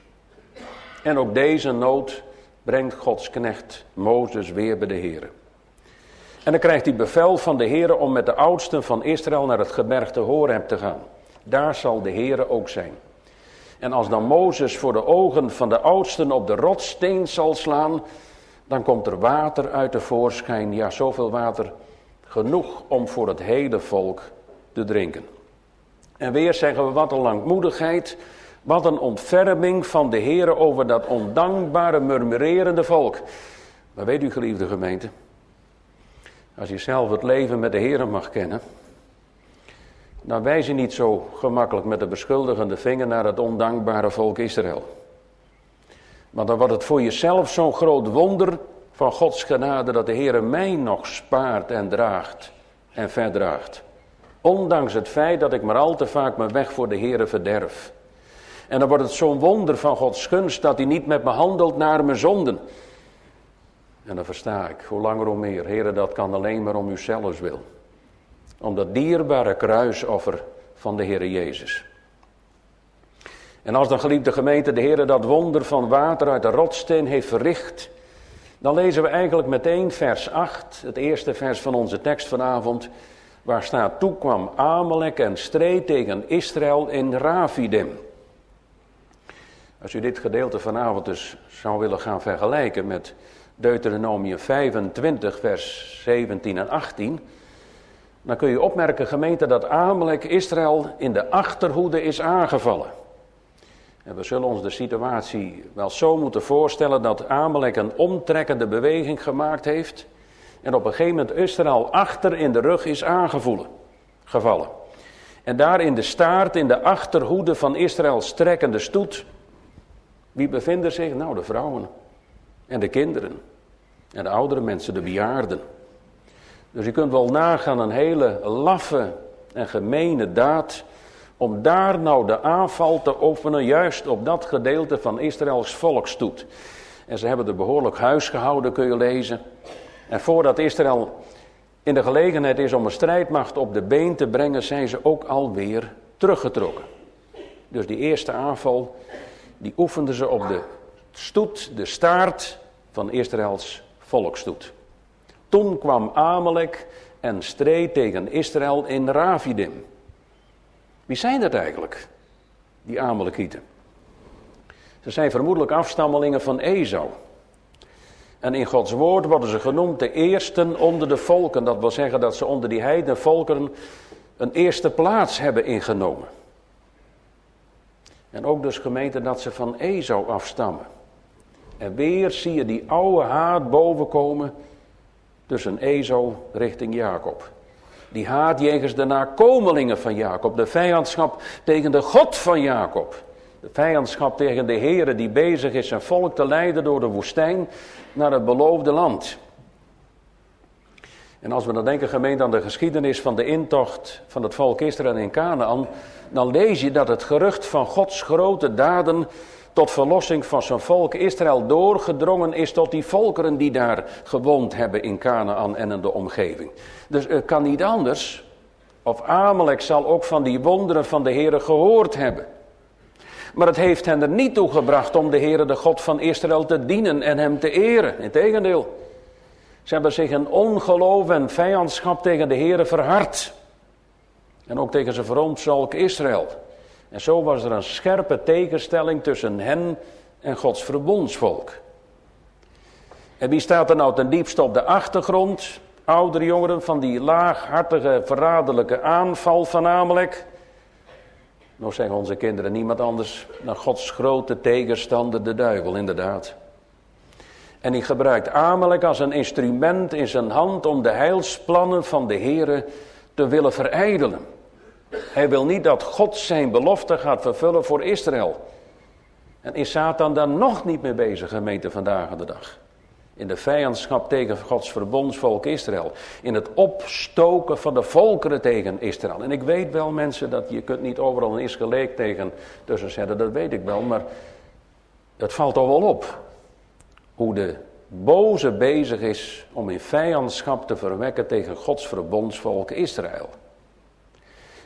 En ook deze nood brengt Gods knecht Mozes weer bij de Heere. En dan krijgt hij bevel van de Heere om met de oudsten van Israël naar het gebergte Horeb te gaan. Daar zal de Heere ook zijn. En als dan Mozes voor de ogen van de oudsten op de rotssteen zal slaan, dan komt er water uit de voorschijn. Ja, zoveel water, genoeg om voor het hele volk te drinken. En weer zeggen we, wat een langmoedigheid, wat een ontferming van de Heere over dat ondankbare, murmurerende volk. Maar weet u, geliefde gemeente, als je zelf het leven met de Heere mag kennen, dan wijs je niet zo gemakkelijk met de beschuldigende vinger naar het ondankbare volk Israël. Maar dan wordt het voor jezelf zo'n groot wonder van Gods genade dat de Heere mij nog spaart en draagt en verdraagt. Ondanks het feit dat ik maar al te vaak mijn weg voor de Heere verderf. En dan wordt het zo'n wonder van Gods gunst dat hij niet met me handelt naar mijn zonden. En dan versta ik, hoe langer hoe meer, Heere, dat kan alleen maar om u zelfs wil. Om dat dierbare kruisoffer van de Heere Jezus. En als dan, geliefde gemeente, de Heere dat wonder van water uit de rotssteen heeft verricht, dan lezen we eigenlijk meteen vers 8, het eerste vers van onze tekst vanavond, waar staat: toen kwam Amalek en streed tegen Israël in Rafidim. Als u dit gedeelte vanavond dus zou willen gaan vergelijken met Deuteronomium 25, vers 17 en 18... dan kun je opmerken, gemeente, dat Amalek Israël in de achterhoede is aangevallen. En we zullen ons de situatie wel zo moeten voorstellen dat Amalek een omtrekkende beweging gemaakt heeft. En op een gegeven moment Israël achter in de rug is gevallen. En daar in de staart, in de achterhoede van Israëls trekkende stoet, wie bevinden zich? Nou, de vrouwen en de kinderen en de oudere mensen, de bejaarden. Dus je kunt wel nagaan, een hele laffe en gemene daad om daar nou de aanval te openen, juist op dat gedeelte van Israëls volksstoet. En ze hebben er behoorlijk huis gehouden, kun je lezen. En voordat Israël in de gelegenheid is om een strijdmacht op de been te brengen, zijn ze ook alweer teruggetrokken. Dus die eerste aanval, die oefenden ze op de stoet, de staart van Israëls volksstoet. Toen kwam Amalek en streed tegen Israël in Rafidim. Wie zijn dat eigenlijk, die Amalekieten? Ze zijn vermoedelijk afstammelingen van Esau. En in Gods woord worden ze genoemd de eersten onder de volken. Dat wil zeggen dat ze onder die heidenvolken een eerste plaats hebben ingenomen. En ook dus gemeente dat ze van Esau afstammen. En weer zie je die oude haat bovenkomen tussen Esau richting Jacob. Die haat jegens de nakomelingen van Jacob. De vijandschap tegen de God van Jacob. De vijandschap tegen de Heere die bezig is zijn volk te leiden door de woestijn naar het beloofde land. En als we dan denken, gemeente, aan de geschiedenis van de intocht van het volk Israël in Kanaän, dan lees je dat het gerucht van Gods grote daden tot verlossing van zijn volk Israël doorgedrongen is tot die volkeren die daar gewoond hebben in Kanaän en in de omgeving. Dus het kan niet anders, of Amalek zal ook van die wonderen van de Heere gehoord hebben. Maar het heeft hen er niet toe gebracht om de Heere, de God van Israël, te dienen en hem te eren. Integendeel, ze hebben zich in ongeloof en vijandschap tegen de Heere verhard. En ook tegen zijn vroom volk Israël. En zo was er een scherpe tegenstelling tussen hen en Gods verbondsvolk. En wie staat er nou ten diepste op de achtergrond? Oudere jongeren van die laaghartige, verraderlijke aanval van Amalek? Nog zeggen onze kinderen niemand anders dan Gods grote tegenstander, de duivel, inderdaad. En die gebruikt Amalek als een instrument in zijn hand om de heilsplannen van de Heere te willen verijdelen. Hij wil niet dat God zijn belofte gaat vervullen voor Israël. En is Satan daar nog niet mee bezig, gemeente, vandaag de dag? In de vijandschap tegen Gods verbondsvolk Israël. In het opstoken van de volkeren tegen Israël. En ik weet wel, mensen, dat je kunt niet overal een Israëleek tegen tussen zetten. Dat weet ik wel, maar het valt toch wel op. Hoe de boze bezig is om in vijandschap te verwekken tegen Gods verbondsvolk Israël.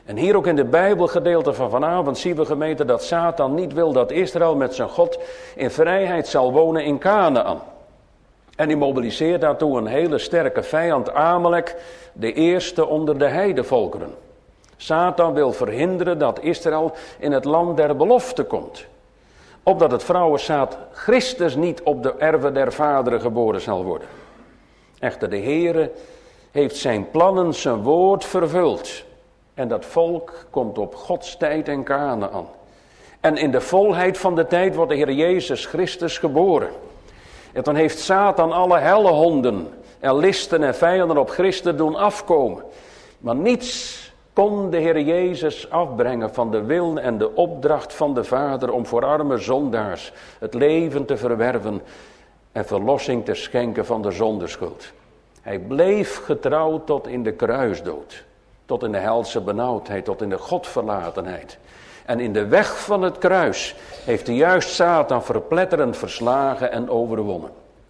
En hier ook in de Bijbelgedeelte van vanavond zien we, gemeente, dat Satan niet wil dat Israël met zijn God in vrijheid zal wonen in Kanaän. En hij mobiliseert daartoe een hele sterke vijand, Amalek, de eerste onder de heidevolkeren. Satan wil verhinderen dat Israël in het land der belofte komt. Opdat het vrouwenzaad Christus niet op de erven der vaderen geboren zal worden. Echter, de Heere heeft zijn plannen, zijn woord vervuld. En dat volk komt op Gods tijd en Kanaän. En in de volheid van de tijd wordt de Heer Jezus Christus geboren. En dan heeft Satan alle hellehonden en listen en vijanden op Christus doen afkomen. Maar niets kon de Heer Jezus afbrengen van de wil en de opdracht van de Vader om voor arme zondaars het leven te verwerven en verlossing te schenken van de zondeschuld. Hij bleef getrouw tot in de kruisdood, tot in de helse benauwdheid, tot in de godverlatenheid. En in de weg van het kruis heeft hij juist Satan verpletterend verslagen en overwonnen.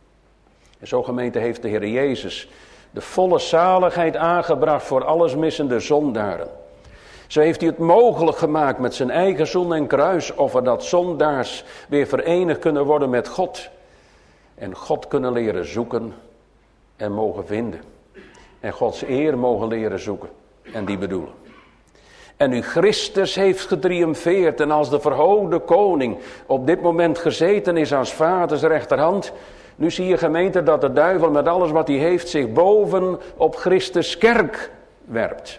En zo, gemeente, heeft de Heer Jezus de volle zaligheid aangebracht voor allesmissende zondaren. Zo heeft hij het mogelijk gemaakt met zijn eigen zoen en kruisoffer, dat zondaars weer verenigd kunnen worden met God. En God kunnen leren zoeken en mogen vinden. En Gods eer mogen leren zoeken en die bedoelen. En nu Christus heeft getriumfeerd en als de verhoogde koning op dit moment gezeten is aan 's vaders rechterhand. Nu zie je, gemeente, dat de duivel met alles wat hij heeft zich boven op Christus kerk werpt.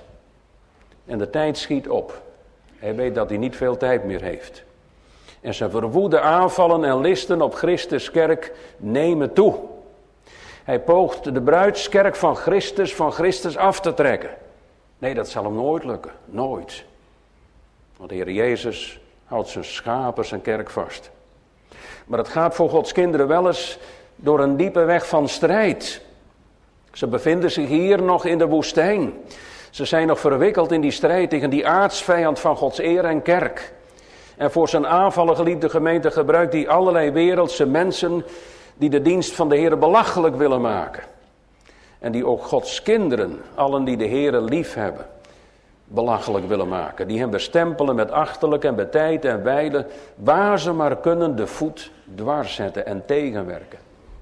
En de tijd schiet op. Hij weet dat hij niet veel tijd meer heeft. En zijn verwoede aanvallen en listen op Christus kerk nemen toe. Hij poogt de bruidskerk van Christus af te trekken. Nee, dat zal hem nooit lukken. Nooit. Want de Heer Jezus houdt zijn schapen, zijn kerk vast. Maar het gaat voor Gods kinderen wel eens door een diepe weg van strijd. Ze bevinden zich hier nog in de woestijn. Ze zijn nog verwikkeld in die strijd tegen die aartsvijand van Gods eer en kerk. En voor zijn aanvallen, geliefde gemeente, gebruikt hij allerlei wereldse mensen die de dienst van de Heer belachelijk willen maken. En die ook Gods kinderen, allen die de Heer lief hebben, belachelijk willen maken. Die hem bestempelen met achterlijk en betijd en wijle, waar ze maar kunnen de voet dwars zetten en tegenwerken.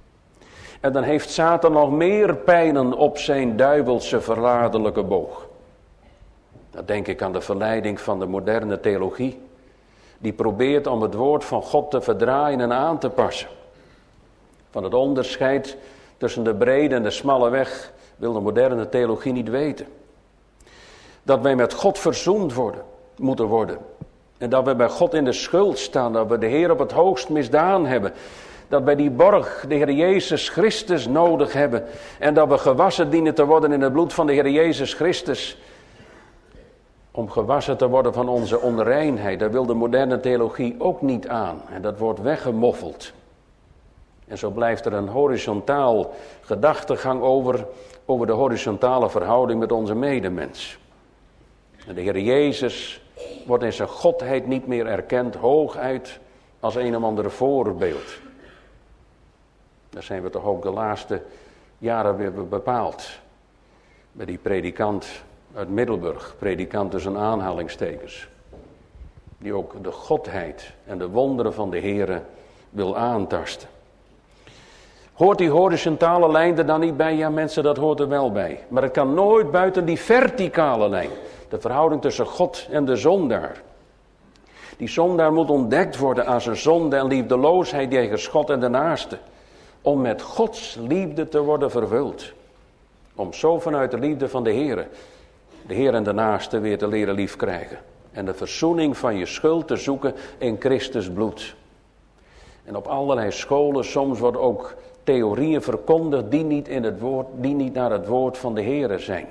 En dan heeft Satan nog meer pijnen op zijn duivelse verraderlijke boog. Dan denk ik aan de verleiding van de moderne theologie, die probeert om het woord van God te verdraaien en aan te passen. Van het onderscheid tussen de brede en de smalle weg wil de moderne theologie niet weten. Dat wij met God verzoend moeten worden. En dat we bij God in de schuld staan, dat we de Heer op het hoogst misdaan hebben. Dat wij die borg, de Heer Jezus Christus, nodig hebben. En dat we gewassen dienen te worden in het bloed van de Heer Jezus Christus. Om gewassen te worden van onze onreinheid. Daar wil de moderne theologie ook niet aan. En dat wordt weggemoffeld. En zo blijft er een horizontaal gedachtegang over de horizontale verhouding met onze medemens. En de Heer Jezus wordt in zijn godheid niet meer erkend, hooguit als een of ander voorbeeld. Daar zijn we toch ook de laatste jaren weer bepaald. Bij die predikant uit Middelburg, predikant tussen aanhalingstekens. Die ook de godheid en de wonderen van de Heere wil aantasten. Hoort die horizontale lijn er dan niet bij? Ja, mensen, dat hoort er wel bij. Maar het kan nooit buiten die verticale lijn. De verhouding tussen God en de zondaar. Die zondaar moet ontdekt worden aan zijn zonde en liefdeloosheid jegens God en de naaste. Om met Gods liefde te worden vervuld. Om zo vanuit de liefde van de Heer en de naaste weer te leren liefkrijgen. En de verzoening van je schuld te zoeken in Christus bloed. En op allerlei scholen soms worden ook theorieën verkondigd die niet naar het woord van de Heere zijn.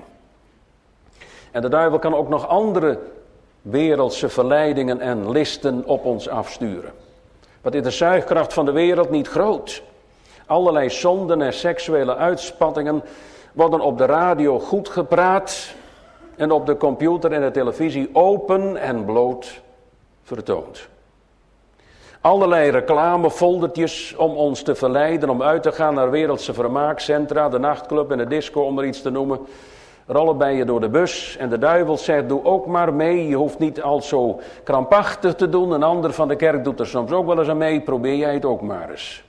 En de duivel kan ook nog andere wereldse verleidingen en listen op ons afsturen. Wat is de zuigkracht van de wereld niet groot? Allerlei zonden en seksuele uitspattingen worden op de radio goed gepraat en op de computer en de televisie open en bloot vertoond. Allerlei reclamefoldertjes om ons te verleiden om uit te gaan naar wereldse vermaakcentra, de nachtclub en de disco om er iets te noemen, rollen bij je door de bus en de duivel zegt, doe ook maar mee. Je hoeft niet al zo krampachtig te doen. Een ander van de kerk doet er soms ook wel eens aan mee. Probeer jij het ook maar eens.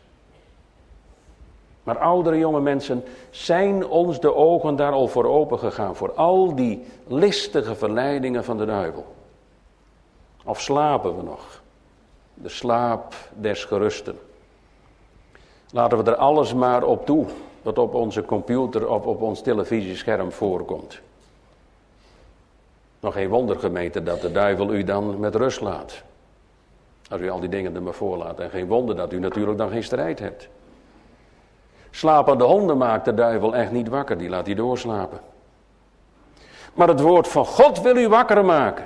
Maar oudere jonge mensen, zijn ons de ogen daar al voor open gegaan? Voor al die listige verleidingen van de duivel? Of slapen we nog? De slaap des gerusten. Laten we er alles maar op toe wat op onze computer of op ons televisiescherm voorkomt. Nog geen wonder, gemeente, dat de duivel u dan met rust laat. Als u al die dingen er maar voor laat. En geen wonder dat u natuurlijk dan geen strijd hebt. Slapende honden maakt de duivel echt niet wakker, die laat hij doorslapen. Maar het woord van God wil u wakker maken.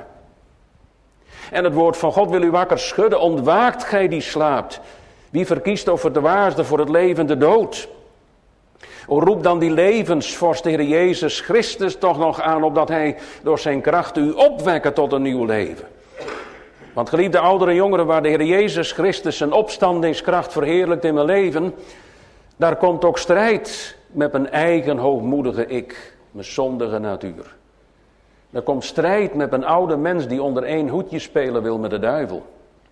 En het woord van God wil u wakker schudden. Ontwaakt gij die slaapt. Wie verkiest over de waarste voor het leven de dood? O, roep dan die levensvorst, de Heer Jezus Christus, toch nog aan, opdat hij door zijn kracht u opwekken tot een nieuw leven. Want geliefde oudere jongeren, waar de Heer Jezus Christus zijn opstandingskracht verheerlijkt in mijn leven, daar komt ook strijd met mijn eigen hoogmoedige ik, mijn zondige natuur. Er komt strijd met een oude mens die onder één hoedje spelen wil met de duivel.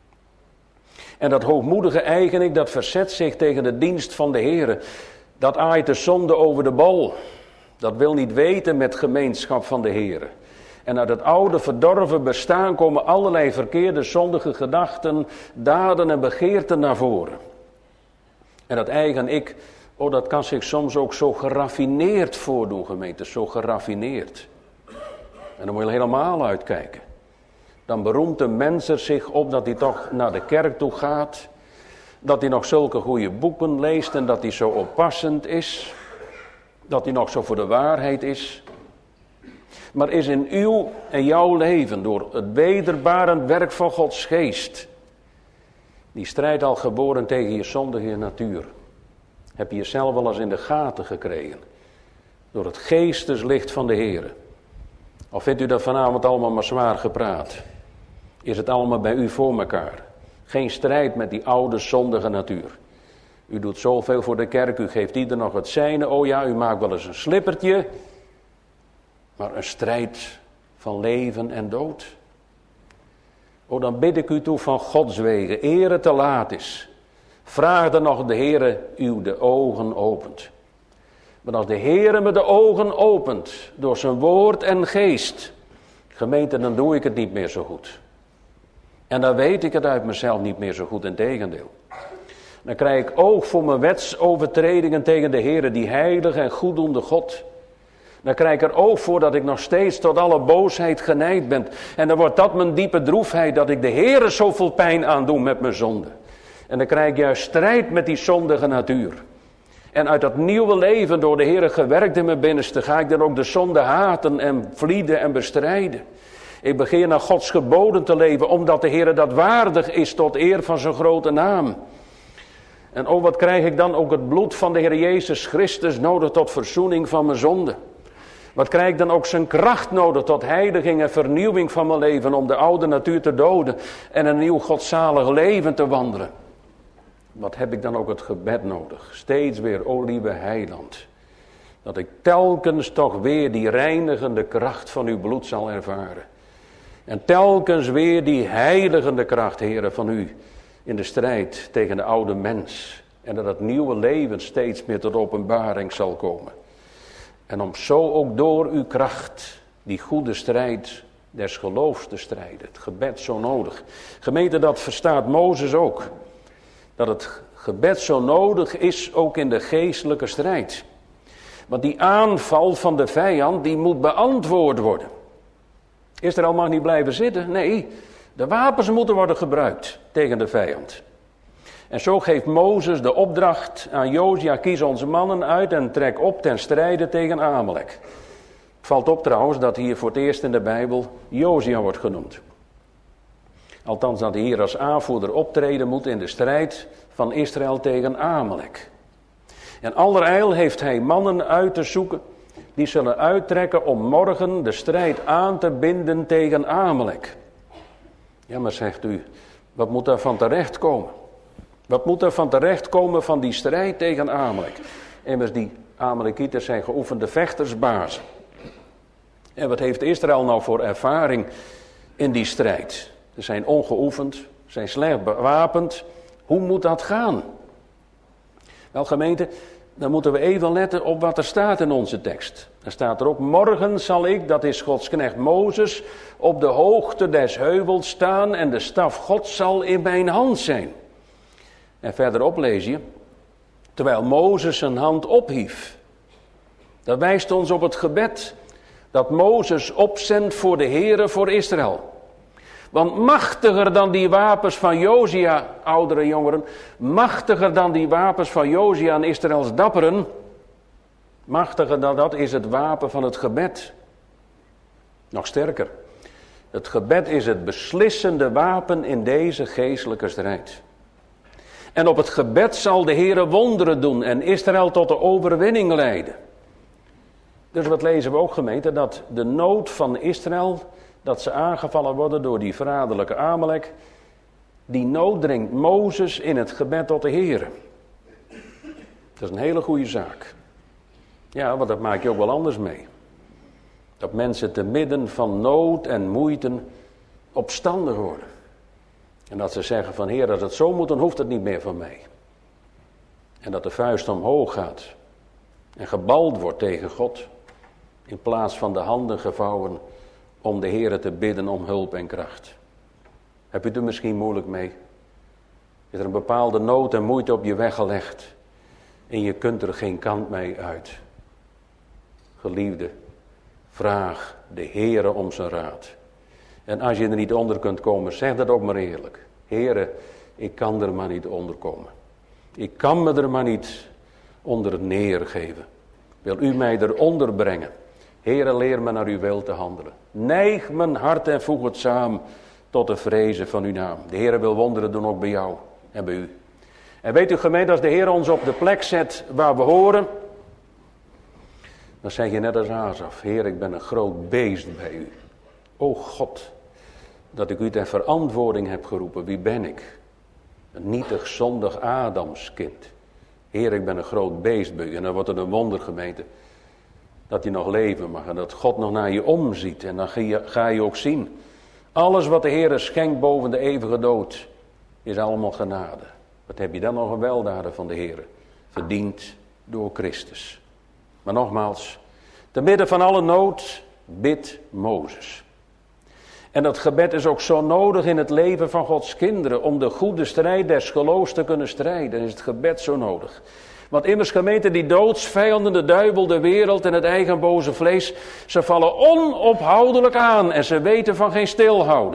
En dat hoogmoedige eigen ik, dat verzet zich tegen de dienst van de Heere. Dat aait de zonde over de bol. Dat wil niet weten met gemeenschap van de Heere. En uit het oude verdorven bestaan komen allerlei verkeerde zondige gedachten, daden en begeerten naar voren. En dat eigen ik, dat kan zich soms ook zo geraffineerd voordoen, gemeente, zo geraffineerd. En dan moet je er helemaal uitkijken. Dan beroemt de mens er zich op dat hij toch naar de kerk toe gaat. Dat hij nog zulke goede boeken leest en dat hij zo oppassend is. Dat hij nog zo voor de waarheid is. Maar is in uw en jouw leven door het wederbarend werk van Gods geest die strijd al geboren tegen je zondige natuur? Heb je jezelf wel eens in de gaten gekregen door het geesteslicht van de Heere? Of vindt u dat vanavond allemaal maar zwaar gepraat? Is het allemaal bij u voor elkaar? Geen strijd met die oude zondige natuur. U doet zoveel voor de kerk, u geeft ieder nog het zijne. Oh ja, u maakt wel eens een slippertje. Maar een strijd van leven en dood. Oh, dan bid ik u toe van Gods wegen, eer het te laat is. Vraag dan nog de Heere u de ogen opent. Maar als de Heere me de ogen opent door zijn woord en geest, gemeente, dan doe ik het niet meer zo goed. En dan weet ik het uit mezelf niet meer zo goed, integendeel. Dan krijg ik oog voor mijn wetsovertredingen tegen de Heere, die heilige en goeddoende God. Dan krijg ik er oog voor dat ik nog steeds tot alle boosheid geneigd ben. En dan wordt dat mijn diepe droefheid, dat ik de Heere zoveel pijn aandoe met mijn zonde. En dan krijg ik juist strijd met die zondige natuur. En uit dat nieuwe leven door de Heere gewerkt in mijn binnenste, ga ik dan ook de zonde haten en vlieden en bestrijden. Ik begin naar Gods geboden te leven, omdat de Heere dat waardig is tot eer van zijn grote naam. En oh, wat krijg ik dan ook het bloed van de Heer Jezus Christus nodig tot verzoening van mijn zonde. Wat krijg ik dan ook zijn kracht nodig tot heiliging en vernieuwing van mijn leven, om de oude natuur te doden en een nieuw godzalig leven te wandelen. Wat heb ik dan ook het gebed nodig? Steeds weer, o lieve heiland, dat ik telkens toch weer die reinigende kracht van uw bloed zal ervaren. En telkens weer die heiligende kracht, Heere, van u in de strijd tegen de oude mens. En dat het nieuwe leven steeds meer tot openbaring zal komen. En om zo ook door uw kracht die goede strijd des geloofs te strijden. Het gebed zo nodig. Gemeente, dat verstaat Mozes ook. Dat het gebed zo nodig is ook in de geestelijke strijd. Want die aanval van de vijand, die moet beantwoord worden. Israël mag niet blijven zitten. Nee, de wapens moeten worden gebruikt tegen de vijand. En zo geeft Mozes de opdracht aan Josia: kies onze mannen uit en trek op ten strijde tegen Amalek. Het valt op trouwens dat hier voor het eerst in de Bijbel Josia wordt genoemd. Althans dat hij hier als aanvoerder optreden moet in de strijd van Israël tegen Amalek. En allerijl heeft hij mannen uit te zoeken die zullen uittrekken om morgen de strijd aan te binden tegen Amalek. Ja, maar zegt u, wat moet daar van terechtkomen? Wat moet er van terechtkomen van die strijd tegen Amalek? Immers die Amalekieten zijn geoefende vechtersbazen. En wat heeft Israël nou voor ervaring in die strijd? Ze zijn ongeoefend, zijn slecht bewapend. Hoe moet dat gaan? Wel gemeente, dan moeten we even letten op wat er staat in onze tekst. Er staat erop, morgen zal ik, dat is Gods knecht Mozes, op de hoogte des heuvels staan en de staf Gods zal in mijn hand zijn. En verderop lees je, terwijl Mozes zijn hand ophief. Dat wijst ons op het gebed dat Mozes opzendt voor de Heere voor Israël. Want machtiger dan die wapens van Josia, oudere jongeren, machtiger dan die wapens van Josia en Israëls dapperen, machtiger dan dat is het wapen van het gebed. Nog sterker, het gebed is het beslissende wapen in deze geestelijke strijd. En op het gebed zal de Heere wonderen doen en Israël tot de overwinning leiden. Dus wat lezen we ook, gemeente, dat de nood van Israël, dat ze aangevallen worden door die verraderlijke Amalek, die nood dringt Mozes in het gebed tot de Heere. Dat is een hele goede zaak. Ja, want dat maak je ook wel anders mee. Dat mensen te midden van nood en moeite opstandig worden. En dat ze zeggen van Heer, als het zo moet, dan hoeft het niet meer van mij. En dat de vuist omhoog gaat en gebald wordt tegen God, in plaats van de handen gevouwen om de Heere te bidden om hulp en kracht. Heb je het er misschien moeilijk mee? Is er een bepaalde nood en moeite op je weg gelegd en je kunt er geen kant mee uit? Geliefde, vraag de Heere om zijn raad. En als je er niet onder kunt komen, zeg dat ook maar eerlijk. Heere, ik kan er maar niet onder komen. Ik kan me er maar niet onder neergeven. Wil u mij eronder brengen? Heere, leer me naar uw wil te handelen. Neig mijn hart en voeg het samen tot de vrezen van uw naam. De Heere wil wonderen doen ook bij jou en bij u. En weet u gemeente, als de Heer ons op de plek zet waar we horen, dan zeg je net als Azaf, Heer, ik ben een groot beest bij u. O God, dat ik u ter verantwoording heb geroepen. Wie ben ik? Een nietig, zondig Adamskind. Heer, ik ben een groot beest bij u. En dan wordt het een wonder, gemeente, dat je nog leven mag en dat God nog naar je omziet. En dan ga je ook zien, alles wat de Heer schenkt boven de eeuwige dood, is allemaal genade. Wat heb je dan nog een weldaden van de Heer? Verdiend door Christus. Maar nogmaals, te midden van alle nood bidt Mozes. En dat gebed is ook zo nodig in het leven van Gods kinderen. Om de goede strijd des geloofs te kunnen strijden, is het gebed zo nodig. Want immers gemeente, die doodsvijanden, de duivel, de wereld en het eigen boze vlees, ze vallen onophoudelijk aan en ze weten van geen stilhouden.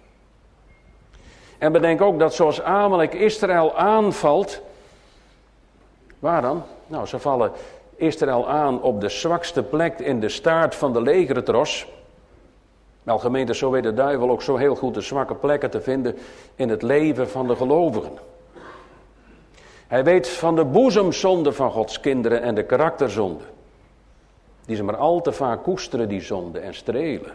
En bedenk ook dat zoals Amalek Israël aanvalt, waar dan? Nou, ze vallen Israël aan op de zwakste plek in de staart van de legertros. Wel gemeente, zo weet de duivel ook zo heel goed de zwakke plekken te vinden in het leven van de gelovigen. Hij weet van de boezemzonde van Gods kinderen en de karakterzonde. Die ze maar al te vaak koesteren, die zonde, en strelen.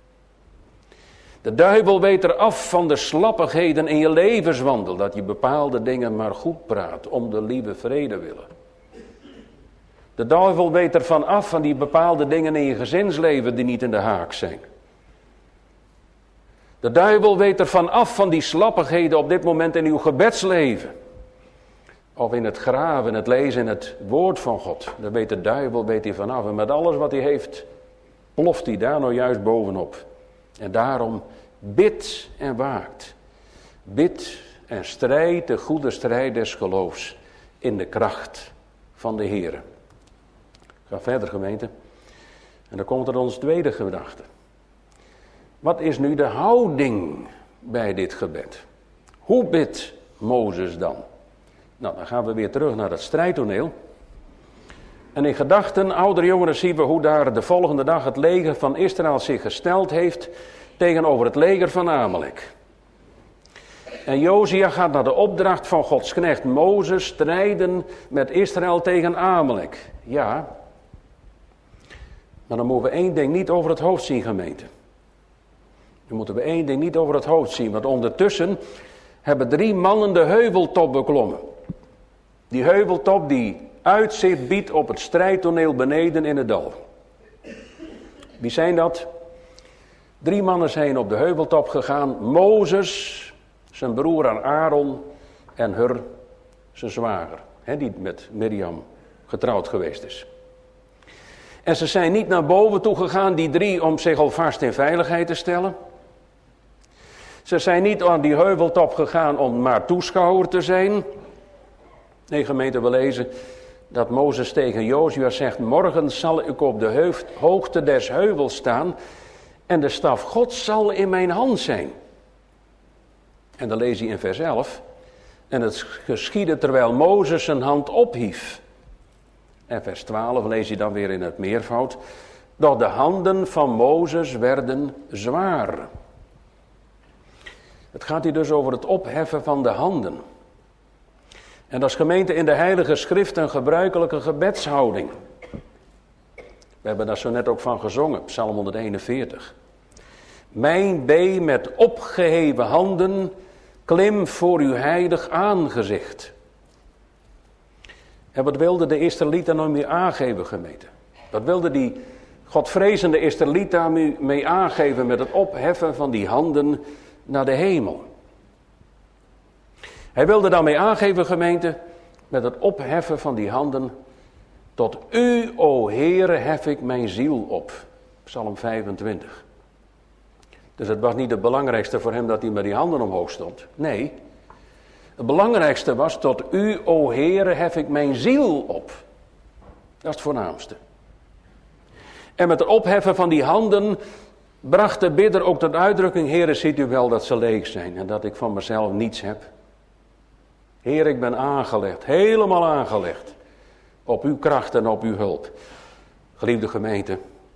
De duivel weet er af van de slappigheden in je levenswandel. Dat je bepaalde dingen maar goed praat, om de lieve vrede willen. De duivel weet er van af van die bepaalde dingen in je gezinsleven die niet in de haak zijn. De duivel weet er van af van die slappigheden op dit moment in uw gebedsleven. Of in het graven, het lezen in het woord van God. Daar weet de duivel hij vanaf. En met alles wat hij heeft, ploft hij daar nou juist bovenop. En daarom bid en waakt. Bid en strijd de goede strijd des geloofs in de kracht van de Heere. Ga verder, gemeente. En dan komt er ons tweede gedachte. Wat is nu de houding bij dit gebed? Hoe bidt Mozes dan? Nou, dan gaan we weer terug naar het strijdtoneel. En in gedachten, oudere jongeren, zien we hoe daar de volgende dag het leger van Israël zich gesteld heeft tegenover het leger van Amalek. En Josia gaat naar de opdracht van Gods knecht Mozes strijden met Israël tegen Amalek. Ja, maar dan moeten we één ding niet over het hoofd zien, gemeente. Dan moeten we één ding niet over het hoofd zien, want ondertussen hebben 3 mannen de heuveltop beklommen. Die heuveltop die uitzicht biedt op het strijdtoneel beneden in het dal. Wie zijn dat? 3 mannen zijn op de heuveltop gegaan. Mozes, zijn broer Aaron en Hur, zijn zwager. Die met Miriam getrouwd geweest is. En ze zijn niet naar boven toe gegaan, die 3, om zich alvast in veiligheid te stellen. Ze zijn niet aan die heuveltop gegaan om maar toeschouwer te zijn. Nee, gemeente, we lezen dat Mozes tegen Jozua zegt: morgen zal ik op de hoogte des heuvels staan en de staf Gods zal in mijn hand zijn. En dan lees hij in vers 11. En het geschiedde terwijl Mozes zijn hand ophief. En vers 12 lees je dan weer in het meervoud. Doch de handen van Mozes werden zwaar. Het gaat hier dus over het opheffen van de handen. En dat is, gemeente, in de Heilige Schrift een gebruikelijke gebedshouding. We hebben daar zo net ook van gezongen, Psalm 141. Mijn bee met opgeheven handen, klim voor uw heilig aangezicht. En wat wilde de Israëlieten nou mee aangeven, gemeente? Wat wilde die godvrezende Israëlieten mee aangeven met het opheffen van die handen naar de hemel? Hij wilde daarmee aangeven, gemeente, met het opheffen van die handen: tot u, o Heere, hef ik mijn ziel op. Psalm 25. Dus het was niet het belangrijkste voor hem dat hij met die handen omhoog stond. Nee, het belangrijkste was: tot u, o Heere, hef ik mijn ziel op. Dat is het voornaamste. En met het opheffen van die handen bracht de bidder ook tot uitdrukking: Heere, ziet u wel dat ze leeg zijn en dat ik van mezelf niets heb. Heer, ik ben aangelegd, helemaal aangelegd, op uw kracht en op uw hulp. Geliefde gemeente,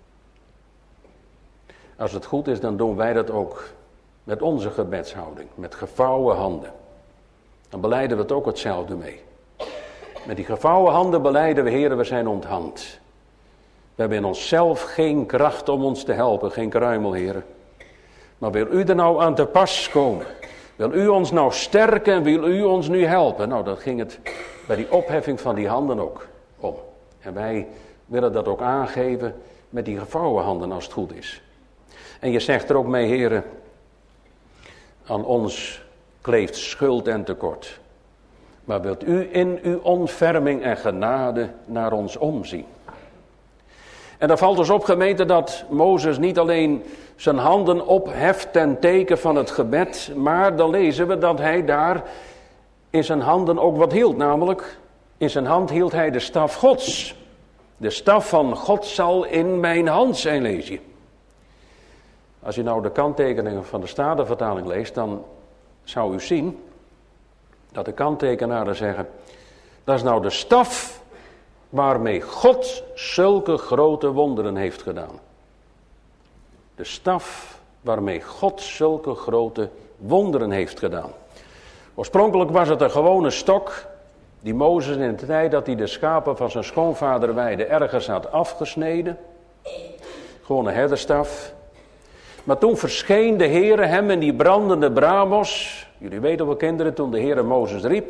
als het goed is, dan doen wij dat ook met onze gebedshouding, met gevouwen handen. Dan belijden we het ook hetzelfde mee. Met die gevouwen handen belijden we: Heer, we zijn onthand. We hebben in onszelf geen kracht om ons te helpen, geen kruimel, Heer. Maar wil u er nou aan te pas komen? Wil u ons nou sterken en wil u ons nu helpen? Nou, dat ging het bij die opheffing van die handen ook om. En wij willen dat ook aangeven met die gevouwen handen als het goed is. En je zegt er ook mee: Heere, aan ons kleeft schuld en tekort. Maar wilt u in uw ontferming en genade naar ons omzien? En dan valt dus op, gemeente, dat Mozes niet alleen zijn handen opheft ten teken van het gebed, maar dan lezen we dat hij daar in zijn handen ook wat hield. Namelijk, in zijn hand hield hij de staf Gods. De staf van God zal in mijn hand zijn, lees je. Als je nou de kanttekeningen van de Statenvertaling leest, dan zou u zien dat de kanttekenaren zeggen: dat is nou de staf waarmee God zulke grote wonderen heeft gedaan. De staf waarmee God zulke grote wonderen heeft gedaan. Oorspronkelijk was het een gewone stok die Mozes in de tijd dat hij de schapen van zijn schoonvader weidde ergens had afgesneden. Gewoon een herderstaf. Maar toen verscheen de Heere hem in die brandende bramos. Jullie weten wel, kinderen, toen de Heere Mozes riep.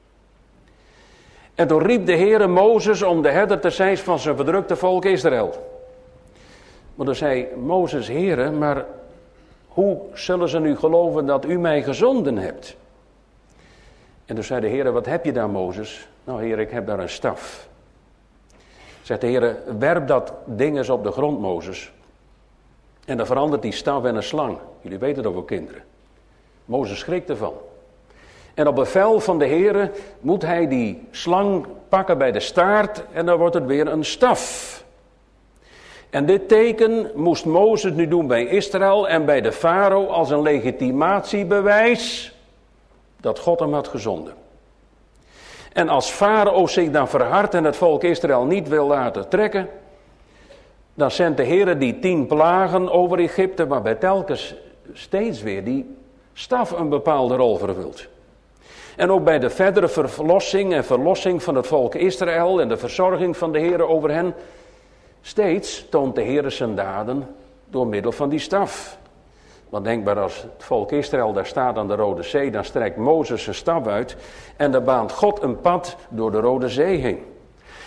En toen riep de Heere Mozes om de herder te zijn van zijn verdrukte volk Israël. Maar toen zei Mozes: Heere, maar hoe zullen ze nu geloven dat u mij gezonden hebt? En toen zei de Heere: wat heb je daar, Mozes? Nou, Heer, ik heb daar een staf. Zegt de Heere: werp dat ding eens op de grond, Mozes. En dan verandert die staf in een slang. Jullie weten dat wel, kinderen. Mozes schrikt ervan. En op bevel van de Heere moet hij die slang pakken bij de staart en dan wordt het weer een staf. En dit teken moest Mozes nu doen bij Israël en bij de farao als een legitimatiebewijs dat God hem had gezonden. En als farao zich dan verhardt en het volk Israël niet wil laten trekken, dan zendt de Heere die 10 plagen over Egypte, waarbij telkens steeds weer die staf een bepaalde rol vervult. En ook bij de verdere verlossing en verlossing van het volk Israël en de verzorging van de Heere over hen, steeds toont de Heere zijn daden door middel van die staf. Want denkbaar, als het volk Israël daar staat aan de Rode Zee, dan strekt Mozes zijn staf uit en dan baant God een pad door de Rode Zee heen.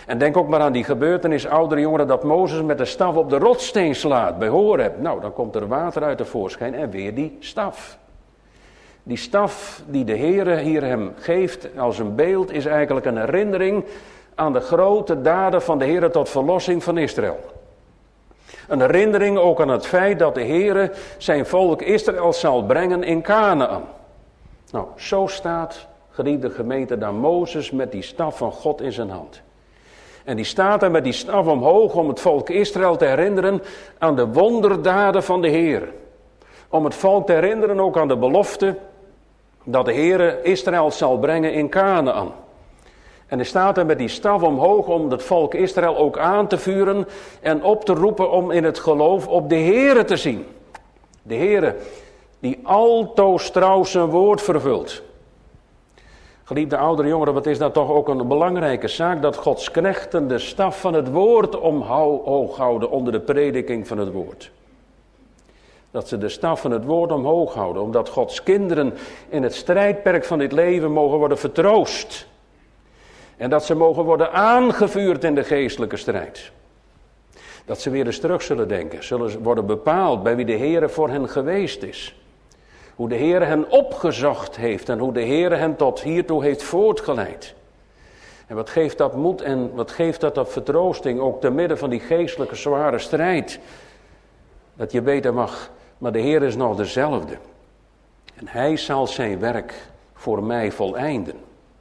En denk ook maar aan die gebeurtenis, oudere jongeren, dat Mozes met de staf op de rotssteen slaat bij Horeb. Nou, dan komt er water uit tevoorschijn en weer die staf. Die staf die de Heere hier hem geeft als een beeld is eigenlijk een herinnering aan de grote daden van de Heere tot verlossing van Israël. Een herinnering ook aan het feit dat de Heere zijn volk Israël zal brengen in Kanaän. Nou, zo staat, geliefde gemeente, daar Mozes met die staf van God in zijn hand. En die staat er met die staf omhoog om het volk Israël te herinneren aan de wonderdaden van de Heer. Om het volk te herinneren ook aan de belofte dat de Heer Israël zal brengen in Kanaän. En hij staat er met die staf omhoog om het volk Israël ook aan te vuren en op te roepen om in het geloof op de Heere te zien. De Heere die altoos trouw zijn woord vervult. Geliefde oudere jongeren, wat is dat toch ook een belangrijke zaak, dat Gods knechten de staf van het woord omhoog houden onder de prediking van het woord. Dat ze de staf van het woord omhoog houden, omdat Gods kinderen in het strijdperk van dit leven mogen worden vertroost. En dat ze mogen worden aangevuurd in de geestelijke strijd. Dat ze weer eens terug zullen denken, zullen worden bepaald bij wie de Heere voor hen geweest is. Hoe de Heere hen opgezocht heeft en hoe de Heere hen tot hiertoe heeft voortgeleid. En wat geeft dat moed en wat geeft dat vertroosting ook te midden van die geestelijke zware strijd. Dat je weten mag, maar de Heer is nog dezelfde. En Hij zal zijn werk voor mij voleinden.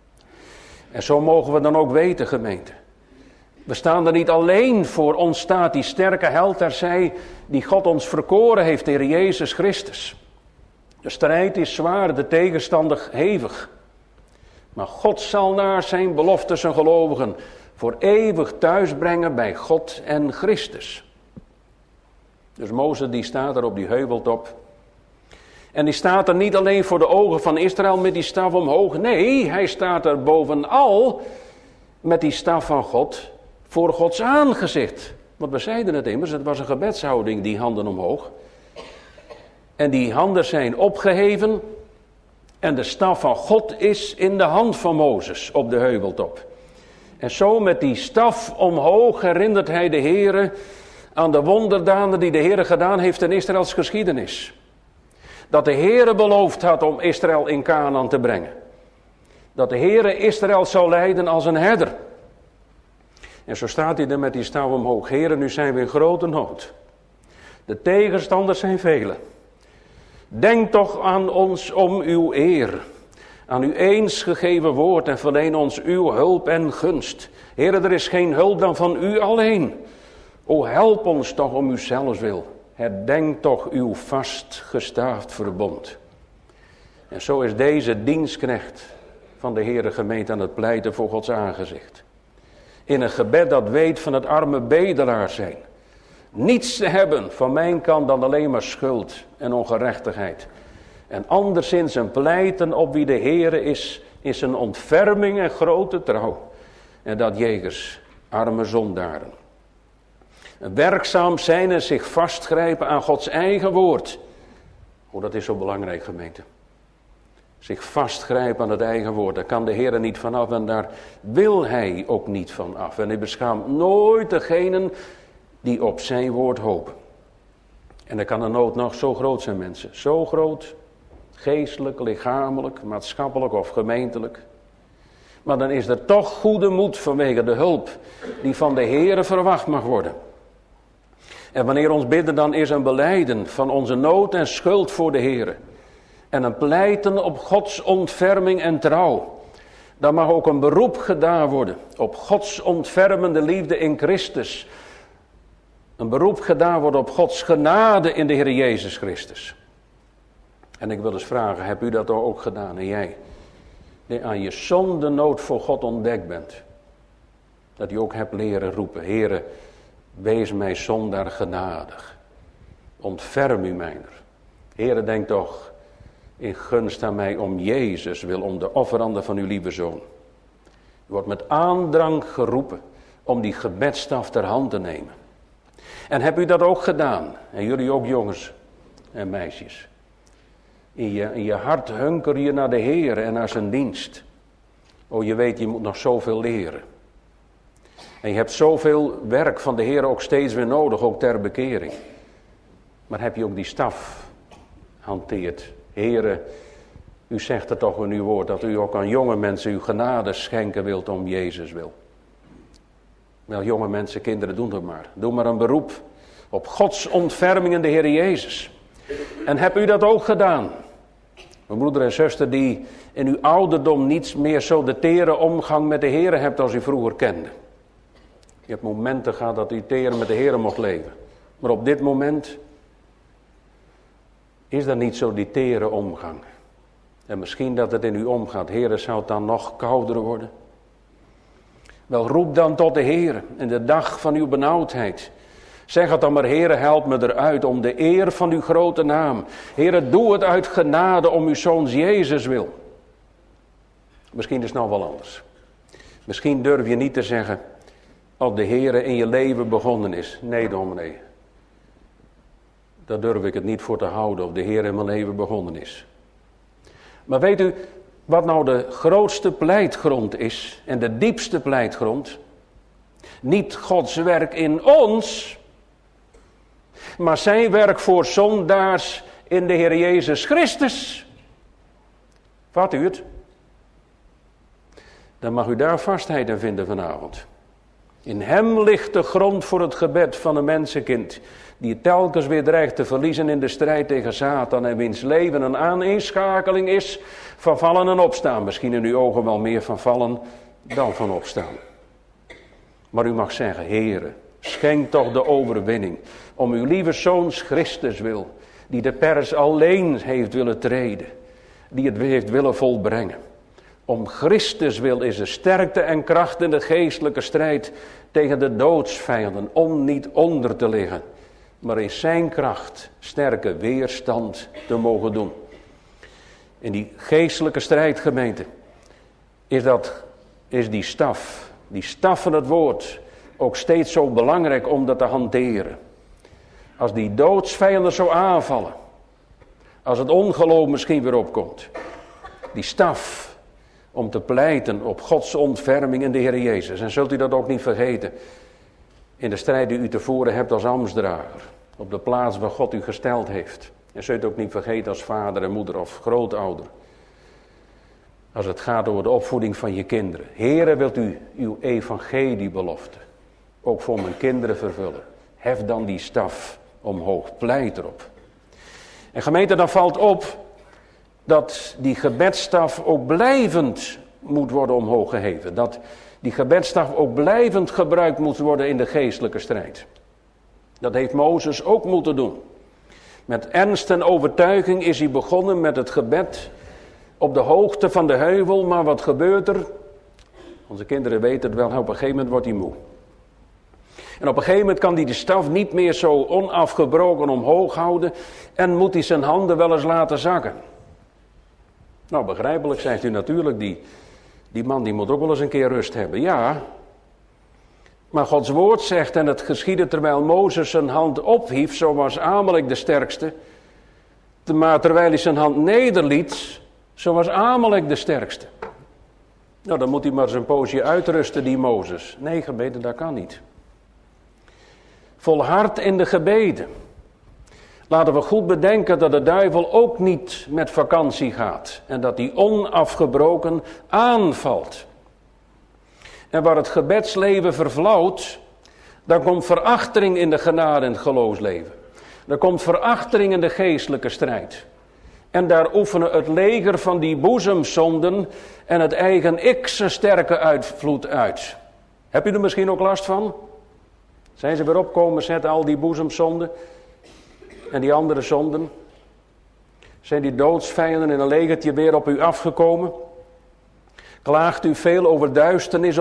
En zo mogen we dan ook weten, gemeente. We staan er niet alleen voor, ons staat die sterke held terzij die God ons verkoren heeft, de Heer Jezus Christus. De strijd is zwaar, de tegenstander hevig. Maar God zal naar zijn beloftes en gelovigen voor eeuwig thuisbrengen bij God en Christus. Dus Mozes die staat er op die heuveltop. En die staat er niet alleen voor de ogen van Israël met die staf omhoog. Nee, hij staat er bovenal met die staf van God voor Gods aangezicht. Want we zeiden het immers, het was een gebedshouding, die handen omhoog. En die handen zijn opgeheven. En de staf van God is in de hand van Mozes op de heuveltop. En zo met die staf omhoog herinnert hij de Heere aan de wonderdaden die de Heere gedaan heeft in Israëls geschiedenis. Dat de Heere beloofd had om Israël in Kanaän te brengen. Dat de Heere Israël zou leiden als een herder. En zo staat hij er met die staf omhoog. Heere, nu zijn we in grote nood. De tegenstanders zijn vele. Denk toch aan ons om uw eer. Aan uw eens gegeven woord en verleen ons uw hulp en gunst. Heere, er is geen hulp dan van u alleen. O, help ons toch om uw zelfs wil. Herdenk toch uw vastgestaafd verbond. En zo is deze dienstknecht van de Heere gemeente aan het pleiten voor Gods aangezicht. In een gebed dat weet van het arme bedelaar zijn. Niets te hebben van mijn kant dan alleen maar schuld en ongerechtigheid. En anderszins een pleiten op wie de Heere is een ontferming en grote trouw. En dat jegers, arme zondaren. Werkzaam zijn en zich vastgrijpen aan Gods eigen woord. Oh, dat is zo belangrijk, gemeente. Zich vastgrijpen aan het eigen woord. Daar kan de Heer niet vanaf en daar wil Hij ook niet van af. En Hij beschaamt nooit degenen die op zijn woord hopen. En dan kan de nood nog zo groot zijn, mensen. Zo groot, geestelijk, lichamelijk, maatschappelijk of gemeentelijk. Maar dan is er toch goede moed vanwege de hulp die van de Heere verwacht mag worden. En wanneer ons bidden, dan is een belijden van onze nood en schuld voor de Heere. En een pleiten op Gods ontferming en trouw. Dan mag ook een beroep gedaan worden op Gods ontfermende liefde in Christus. Een beroep gedaan worden op Gods genade in de Heer Jezus Christus. En ik wil eens vragen, heb u dat ook gedaan en jij? Die aan je zonde nood voor God ontdekt bent. Dat u ook hebt leren roepen, Heere, wees mij zondaar genadig. Ontferm u mijner. Heere, denk toch in gunst aan mij om Jezus wil, om de offerande van uw lieve Zoon. U wordt met aandrang geroepen om die gebedstaf ter hand te nemen. En heb u dat ook gedaan? En jullie ook, jongens en meisjes. In je hart hunker je naar de Heer en naar zijn dienst. Oh, je weet, je moet nog zoveel leren. En je hebt zoveel werk van de Heer ook steeds weer nodig, ook ter bekering. Maar heb je ook die staf hanteerd? Heere, u zegt het toch in uw woord, dat u ook aan jonge mensen uw genade schenken wilt om Jezus wil. Wel, jonge mensen, kinderen, doen het maar. Doe maar een beroep op Gods ontferming in de Heer Jezus. En heb u dat ook gedaan? Mijn broeder en zuster die in uw ouderdom niet meer zo de tere omgang met de Heer hebt als u vroeger kende. Je hebt momenten gehad dat u tere met de Heer mocht leven. Maar op dit moment is dat niet zo die tere omgang. En misschien dat het in u omgaat. Heere, zou het dan nog kouder worden? Wel, roep dan tot de Heer in de dag van uw benauwdheid. Zeg het dan maar, Heere, help me eruit om de eer van uw grote naam. Heere, doe het uit genade om uw Zoons Jezus wil. Misschien is het nou wel anders. Misschien durf je niet te zeggen, als de Heere in je leven begonnen is. Nee, dominee. Daar durf ik het niet voor te houden, of de Heer in mijn leven begonnen is. Maar weet u wat nou de grootste pleitgrond is en de diepste pleitgrond? Niet Gods werk in ons, maar zijn werk voor zondaars in de Heer Jezus Christus. Vat u het? Dan mag u daar vastheid in vinden vanavond. In hem ligt de grond voor het gebed van een mensenkind, die telkens weer dreigt te verliezen in de strijd tegen Satan en wiens leven een aaneenschakeling is van vallen en opstaan. Misschien in uw ogen wel meer van vallen dan van opstaan. Maar u mag zeggen, Heere, schenk toch de overwinning om uw lieve Zoons Christus wil, die de pers alleen heeft willen treden, die het heeft willen volbrengen. Om Christus wil is de sterkte en kracht in de geestelijke strijd tegen de doodsvijanden, om niet onder te liggen, maar in zijn kracht sterke weerstand te mogen doen. In die geestelijke strijd, gemeente, is die staf van het woord, ook steeds zo belangrijk om dat te hanteren. Als die doodsvijanden zo aanvallen, als het ongeloof misschien weer opkomt, die staf om te pleiten op Gods ontferming in de Heer Jezus. En zult u dat ook niet vergeten in de strijd die u te voeren hebt als ambtsdrager, op de plaats waar God u gesteld heeft. En zult u het ook niet vergeten als vader en moeder of grootouder. Als het gaat over de opvoeding van je kinderen. Heere, wilt u uw evangeliebelofte ook voor mijn kinderen vervullen? Hef dan die staf omhoog, pleit erop. En gemeente, dan valt op dat die gebedsstaf ook blijvend moet worden omhoog geheven. Dat die gebedsstaf ook blijvend gebruikt moet worden in de geestelijke strijd. Dat heeft Mozes ook moeten doen. Met ernst en overtuiging is hij begonnen met het gebed op de hoogte van de heuvel. Maar wat gebeurt er? Onze kinderen weten het wel, op een gegeven moment wordt hij moe. En op een gegeven moment kan hij de staf niet meer zo onafgebroken omhoog houden en moet hij zijn handen wel eens laten zakken. Nou, begrijpelijk, zegt u natuurlijk, die man die moet ook wel eens een keer rust hebben. Ja, maar Gods woord zegt, en het geschiedde terwijl Mozes zijn hand ophief, zo was Amalek de sterkste. Maar terwijl hij zijn hand nederliet, zo was Amalek de sterkste. Nou, dan moet hij maar eens een poosje uitrusten, die Mozes. Nee, gebeden, dat kan niet. Volhard in de gebeden. Laten we goed bedenken dat de duivel ook niet met vakantie gaat. En dat hij onafgebroken aanvalt. En waar het gebedsleven vervlauwt, dan komt verachtering in de genade en het geloofsleven. Er komt verachtering in de geestelijke strijd. En daar oefenen het leger van die boezemzonden en het eigen ik zijn sterke uitvloed uit. Heb je er misschien ook last van? Zijn ze weer opkomen zetten, al die boezemzonden en die andere zonden? Zijn die doodsvijanden in een legertje weer op u afgekomen? Klaagt u veel over duisternis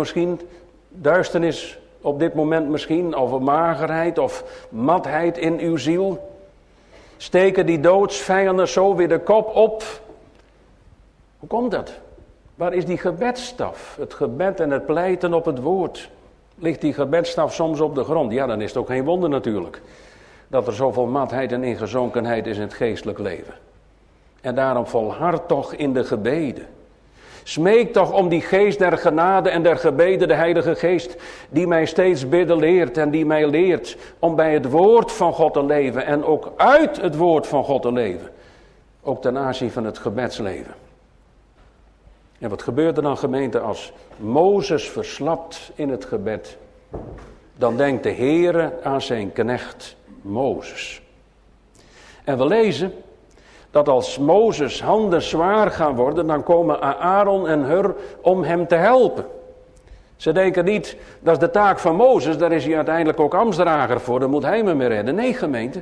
op dit moment misschien, over magerheid of matheid in uw ziel? Steken die doodsvijanden zo weer de kop op? Hoe komt dat? Waar is die gebedsstaf? Het gebed en het pleiten op het woord. Ligt die gebedsstaf soms op de grond? Ja, dan is het ook geen wonder natuurlijk. Dat er zoveel matheid en ingezonkenheid is in het geestelijk leven. En daarom volhard toch in de gebeden. Smeek toch om die geest der genade en der gebeden, de Heilige Geest, die mij steeds bidden leert en die mij leert om bij het woord van God te leven en ook uit het woord van God te leven. Ook ten aanzien van het gebedsleven. En wat gebeurt er dan, gemeente, als Mozes verslapt in het gebed? Dan denkt de Heere aan zijn knecht Mozes. En we lezen dat als Mozes' handen zwaar gaan worden, dan komen Aaron en Hur om hem te helpen. Ze denken niet, dat is de taak van Mozes, daar is hij uiteindelijk ook ambtsdrager voor, dan moet hij me mee redden. Nee, gemeente.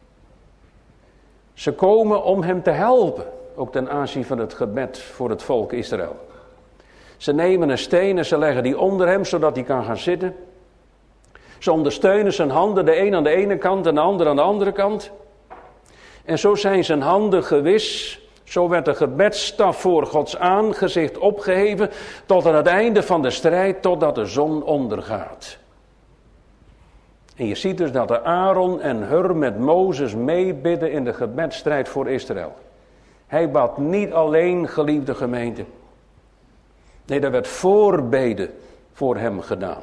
Ze komen om hem te helpen, ook ten aanzien van het gebed voor het volk Israël. Ze nemen een steen en ze leggen die onder hem, zodat hij kan gaan zitten. Ze ondersteunen zijn handen, de een aan de ene kant en de ander aan de andere kant. En zo zijn zijn handen gewis, zo werd de gebedsstaf voor Gods aangezicht opgeheven tot aan het einde van de strijd, totdat de zon ondergaat. En je ziet dus dat de Aaron en Hur met Mozes meebidden in de gebedsstrijd voor Israël. Hij bad niet alleen, geliefde gemeente. Nee, er werd voorbeden voor hem gedaan.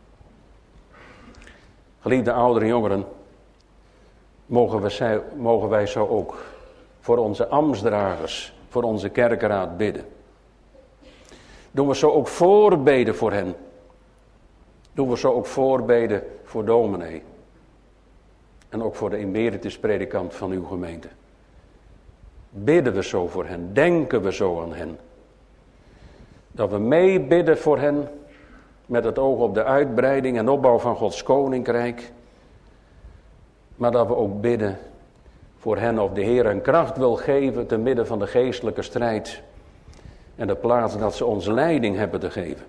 Geliefde ouderen en jongeren, mogen wij zo ook voor onze ambtsdragers, voor onze kerkenraad bidden. Doen we zo ook voorbeden voor hen. Doen we zo ook voorbeden voor dominee. En ook voor de emeritus-predikant van uw gemeente. Bidden we zo voor hen, denken we zo aan hen. Dat we meebidden voor hen met het oog op de uitbreiding en opbouw van Gods koninkrijk. Maar dat we ook bidden voor hen of de Heer een kracht wil geven te midden van de geestelijke strijd. En de plaats dat ze ons leiding hebben te geven.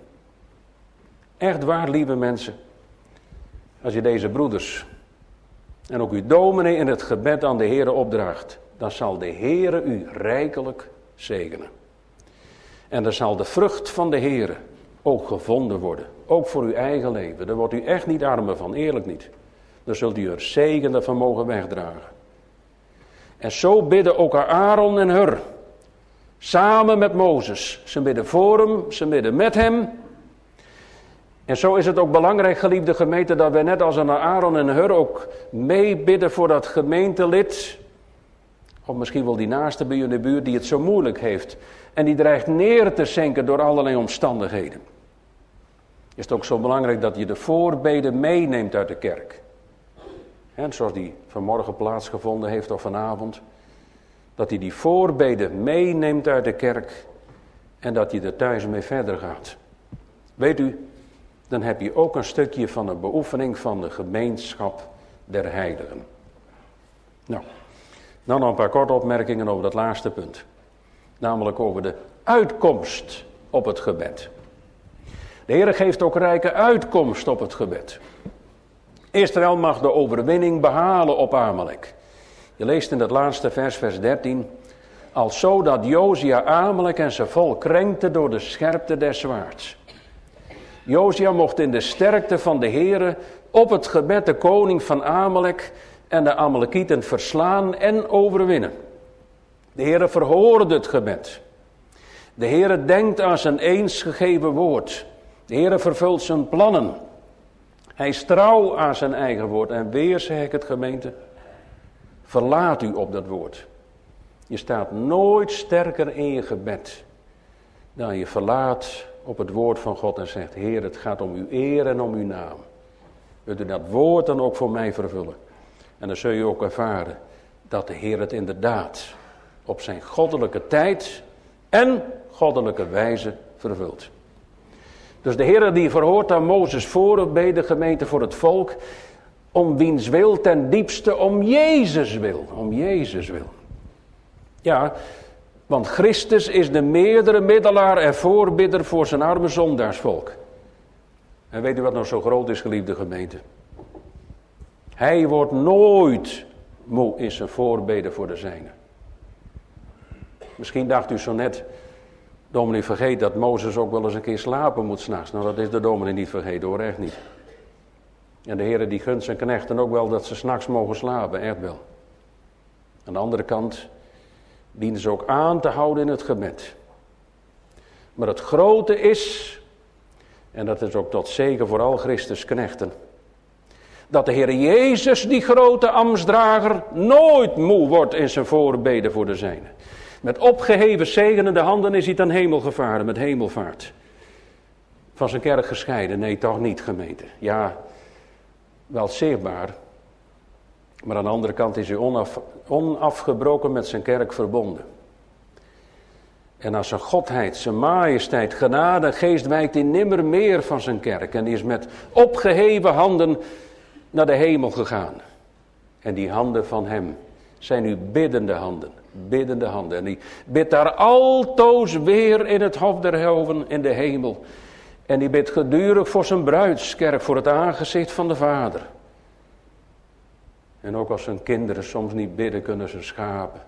Echt waar, lieve mensen. Als je deze broeders en ook uw dominee in het gebed aan de Heer opdraagt, dan zal de Heer u rijkelijk zegenen. En dan zal de vrucht van de Heer ook gevonden worden. Ook voor uw eigen leven. Daar wordt u echt niet armer van, eerlijk niet. Dan zult u er zegen van mogen wegdragen. En zo bidden ook Aaron en Hur. Samen met Mozes. Ze bidden voor hem, ze bidden met hem. En zo is het ook belangrijk, geliefde gemeente, dat we net als aan Aaron en Hur ook meebidden voor dat gemeentelid. Of misschien wel die naaste bij u in de buurt die het zo moeilijk heeft. En die dreigt neer te zinken door allerlei omstandigheden. Is het ook zo belangrijk dat je de voorbeden meeneemt uit de kerk. En zoals die vanmorgen plaatsgevonden heeft of vanavond. Dat hij die voorbeden meeneemt uit de kerk. En dat hij er thuis mee verder gaat. Weet u, dan heb je ook een stukje van de beoefening van de gemeenschap der heiligen. Nou, dan nog een paar korte opmerkingen over dat laatste punt. Namelijk over de uitkomst op het gebed. De Heer geeft ook rijke uitkomst op het gebed. Israël mag de overwinning behalen op Amalek. Je leest in het laatste vers, vers 13. Als zo dat Josia Amalek en zijn volk krenkte door de scherpte des zwaards. Josia mocht in de sterkte van de Heere op het gebed de koning van Amalek en de Amalekieten verslaan en overwinnen. De Heere verhoorde het gebed. De Heere denkt aan zijn eens gegeven woord. De Heere vervult zijn plannen. Hij is trouw aan zijn eigen woord. En weer zeg ik het, gemeente, verlaat u op dat woord. Je staat nooit sterker in je gebed dan je verlaat op het woord van God en zegt: Heer, het gaat om uw eer en om uw naam. Wilt u dat woord dan ook voor mij vervullen? En dan zul je ook ervaren dat de Heer het inderdaad op zijn goddelijke tijd en goddelijke wijze vervult. Dus de Heer die verhoort aan Mozes voorbeden, gemeente, voor het volk, om wiens wil ten diepste, om Jezus wil. Om Jezus wil. Ja, want Christus is de meerdere middelaar en voorbidder voor zijn arme zondaarsvolk. En weet u wat nou zo groot is, geliefde gemeente? Hij wordt nooit moe in zijn voorbeden voor de zijnen. Misschien dacht u zo net, dominee vergeet dat Mozes ook wel eens een keer slapen moet 's nachts. Nou, dat is de dominee niet vergeten hoor, echt niet. En de Heer die gunt zijn knechten ook wel dat ze 's nachts mogen slapen, echt wel. Aan de andere kant dienen ze ook aan te houden in het gebed. Maar het grote is, en dat is ook tot zegen voor al Christus knechten, dat de Heer Jezus, die grote ambtsdrager, nooit moe wordt in zijn voorbeden voor de zijnen. Met opgeheven zegenende handen is hij ten hemel gevaren, met hemelvaart. Van zijn kerk gescheiden, nee toch niet gemeente. Ja, wel zichtbaar, maar aan de andere kant is hij onafgebroken met zijn kerk verbonden. En als zijn godheid, zijn majesteit, genade en geest wijkt hij nimmer meer van zijn kerk. En die is met opgeheven handen naar de hemel gegaan. En die handen van hem zijn nu biddende handen. Biddende handen. En die bidt daar altoos weer in het hof der hoven in de hemel. En die bidt gedurig voor zijn bruidskerk, voor het aangezicht van de Vader. En ook als zijn kinderen soms niet bidden, kunnen ze schapen.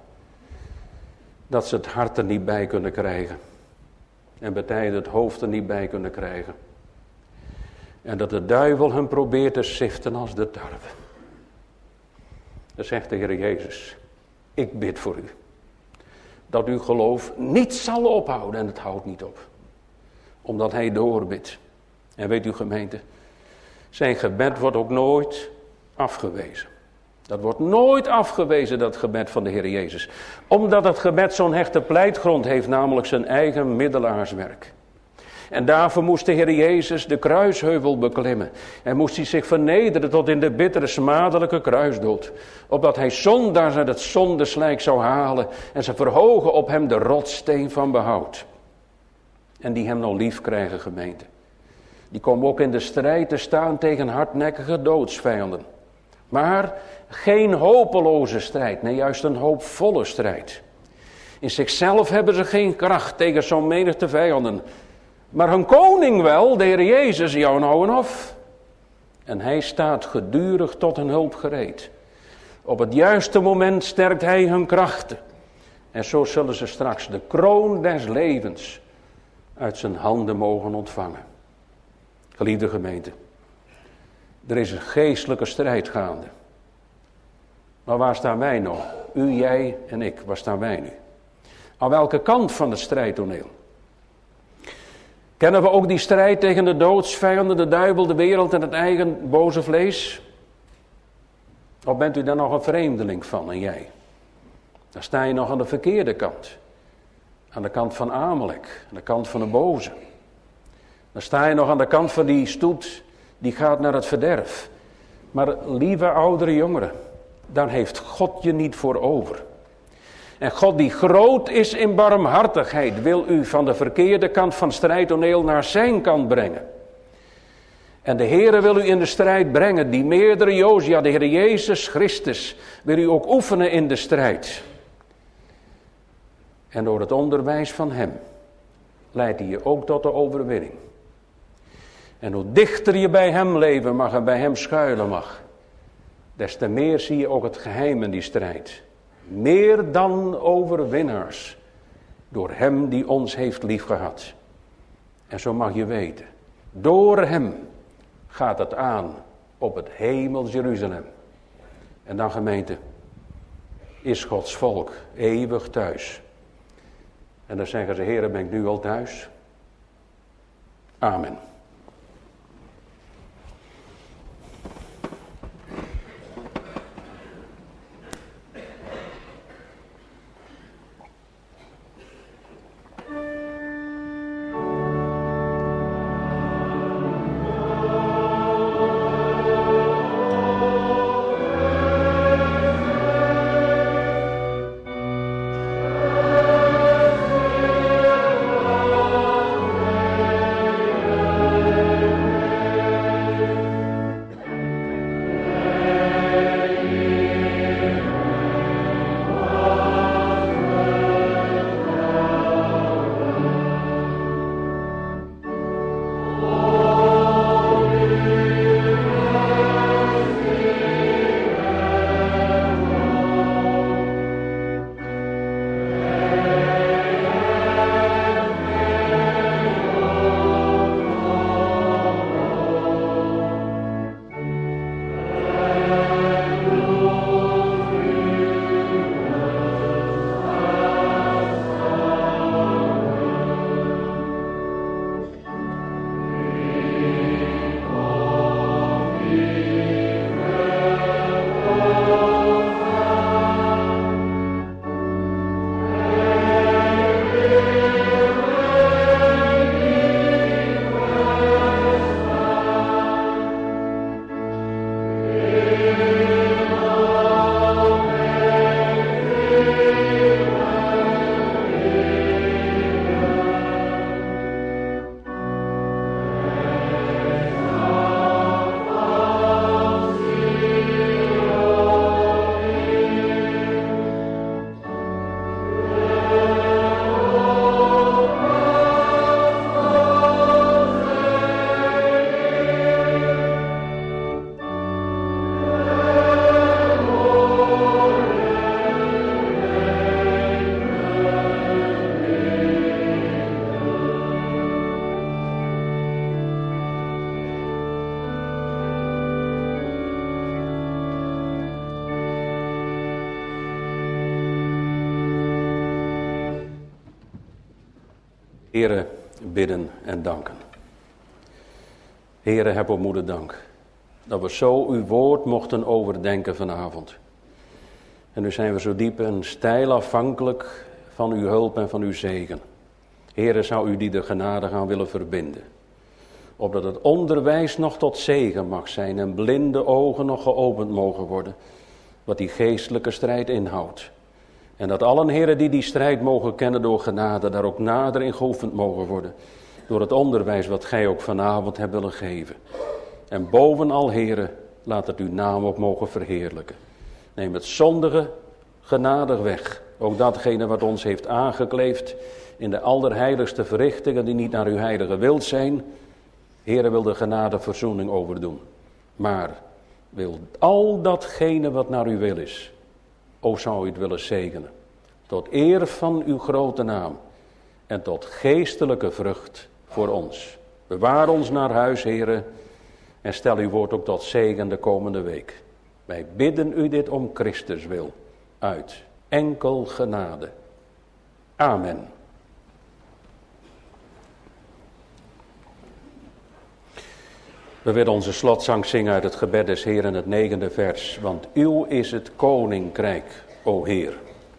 Dat ze het hart er niet bij kunnen krijgen. En bij tijden het hoofd er niet bij kunnen krijgen. En dat de duivel hem probeert te siften als de tarwe. Dan zegt de Heer Jezus, ik bid voor u. Dat uw geloof niet zal ophouden, en het houdt niet op. Omdat hij doorbidt. En weet u gemeente, zijn gebed wordt ook nooit afgewezen. Dat wordt nooit afgewezen, dat gebed van de Heer Jezus. Omdat het gebed zo'n hechte pleitgrond heeft, namelijk zijn eigen middelaarswerk. En daarvoor moest de Heer Jezus de kruisheuvel beklimmen. En moest hij zich vernederen tot in de bittere smadelijke kruisdood. Opdat hij zondaars uit het zondeslijk zou halen en ze verhogen op hem de rotssteen van behoud. En die hem nou lief krijgen, gemeente. Die komen ook in de strijd te staan tegen hardnekkige doodsvijanden. Maar geen hopeloze strijd, nee juist een hoopvolle strijd. In zichzelf hebben ze geen kracht tegen zo'n menigte vijanden. Maar hun koning wel, de Heer Jezus, jou nou en of. En hij staat gedurig tot hun hulp gereed. Op het juiste moment sterkt hij hun krachten. En zo zullen ze straks de kroon des levens uit zijn handen mogen ontvangen. Geliefde gemeente, er is een geestelijke strijd gaande. Maar waar staan wij nou? U, jij en ik, waar staan wij nu? Aan welke kant van het strijdtoneel? Kennen we ook die strijd tegen de doodsvijanden, de duivel, de wereld en het eigen boze vlees? Of bent u daar nog een vreemdeling van en jij? Dan sta je nog aan de verkeerde kant. Aan de kant van Amalek, aan de kant van de boze. Dan sta je nog aan de kant van die stoet, die gaat naar het verderf. Maar lieve oudere jongeren, daar heeft God je niet voor over. En God die groot is in barmhartigheid, wil u van de verkeerde kant van het strijdtoneel naar zijn kant brengen. En de Heere wil u in de strijd brengen, die meerdere Josia, de Heer Jezus Christus, wil u ook oefenen in de strijd. En door het onderwijs van hem leidt hij je ook tot de overwinning. En hoe dichter je bij hem leven mag en bij hem schuilen mag, des te meer zie je ook het geheim in die strijd. Meer dan overwinnaars, door hem die ons heeft liefgehad. En zo mag je weten, door hem gaat het aan op het hemels Jeruzalem. En dan gemeente, is Gods volk eeuwig thuis. En dan zeggen ze, Heere, ben ik nu al thuis? Amen. Here, bidden en danken. Here, heb op moeder dank dat we zo uw woord mochten overdenken vanavond. En nu zijn we zo diep en steil afhankelijk van uw hulp en van uw zegen. Here, zou u die de genade gaan willen verbinden. Opdat het onderwijs nog tot zegen mag zijn en blinde ogen nog geopend mogen worden. Wat die geestelijke strijd inhoudt. En dat allen, heren, die strijd mogen kennen door genade, daar ook nader in geoefend mogen worden. Door het onderwijs wat gij ook vanavond hebt willen geven. En bovenal, heren, laat het uw naam ook mogen verheerlijken. Neem het zondige genadig weg. Ook datgene wat ons heeft aangekleefd in de allerheiligste verrichtingen die niet naar uw heilige wil zijn. Heren, wil de genade verzoening overdoen. Maar wil al datgene wat naar uw wil is. O, zou u het willen zegenen. Tot eer van uw grote naam. En tot geestelijke vrucht voor ons. Bewaar ons naar huis, heren. En stel uw woord ook tot zegen de komende week. Wij bidden u dit om Christus wil. Uit enkel genade. Amen. We willen onze slotzang zingen uit het gebed des Heeren, het 9e vers. Want uw is het koninkrijk, o Heer.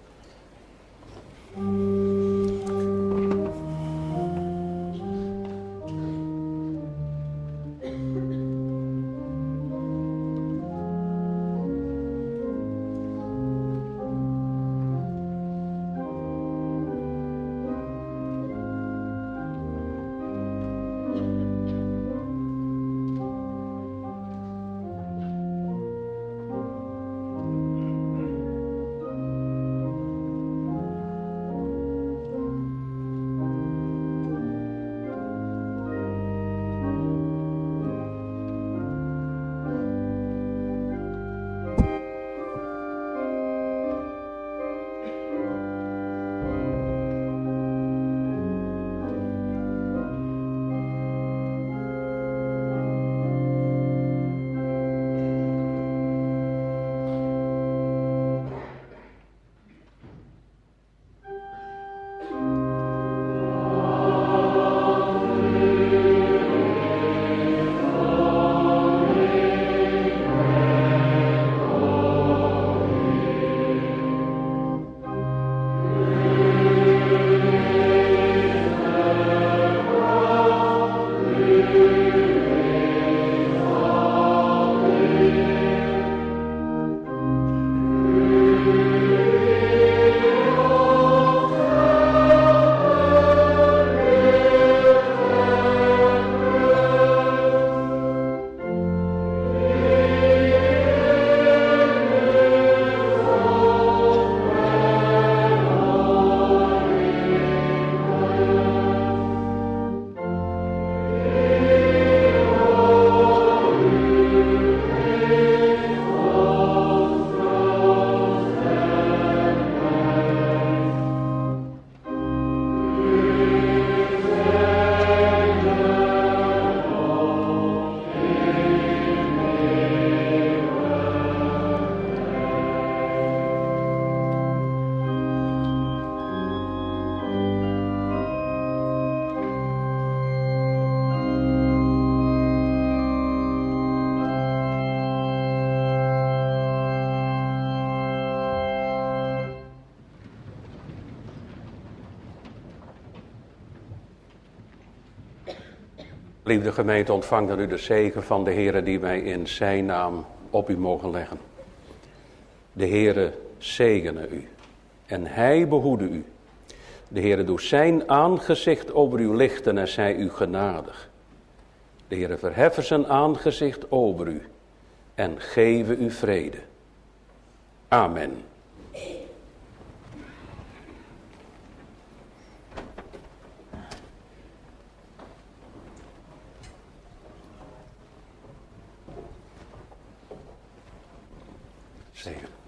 Lieve gemeente, ontvang dan u de zegen van de Heere die wij in zijn naam op u mogen leggen. De Heere zegene u en hij behoede u. De Heere doet zijn aangezicht over u lichten en zij u genadig. De Heere verheffen zijn aangezicht over u en geven u vrede. Amen. Zegen.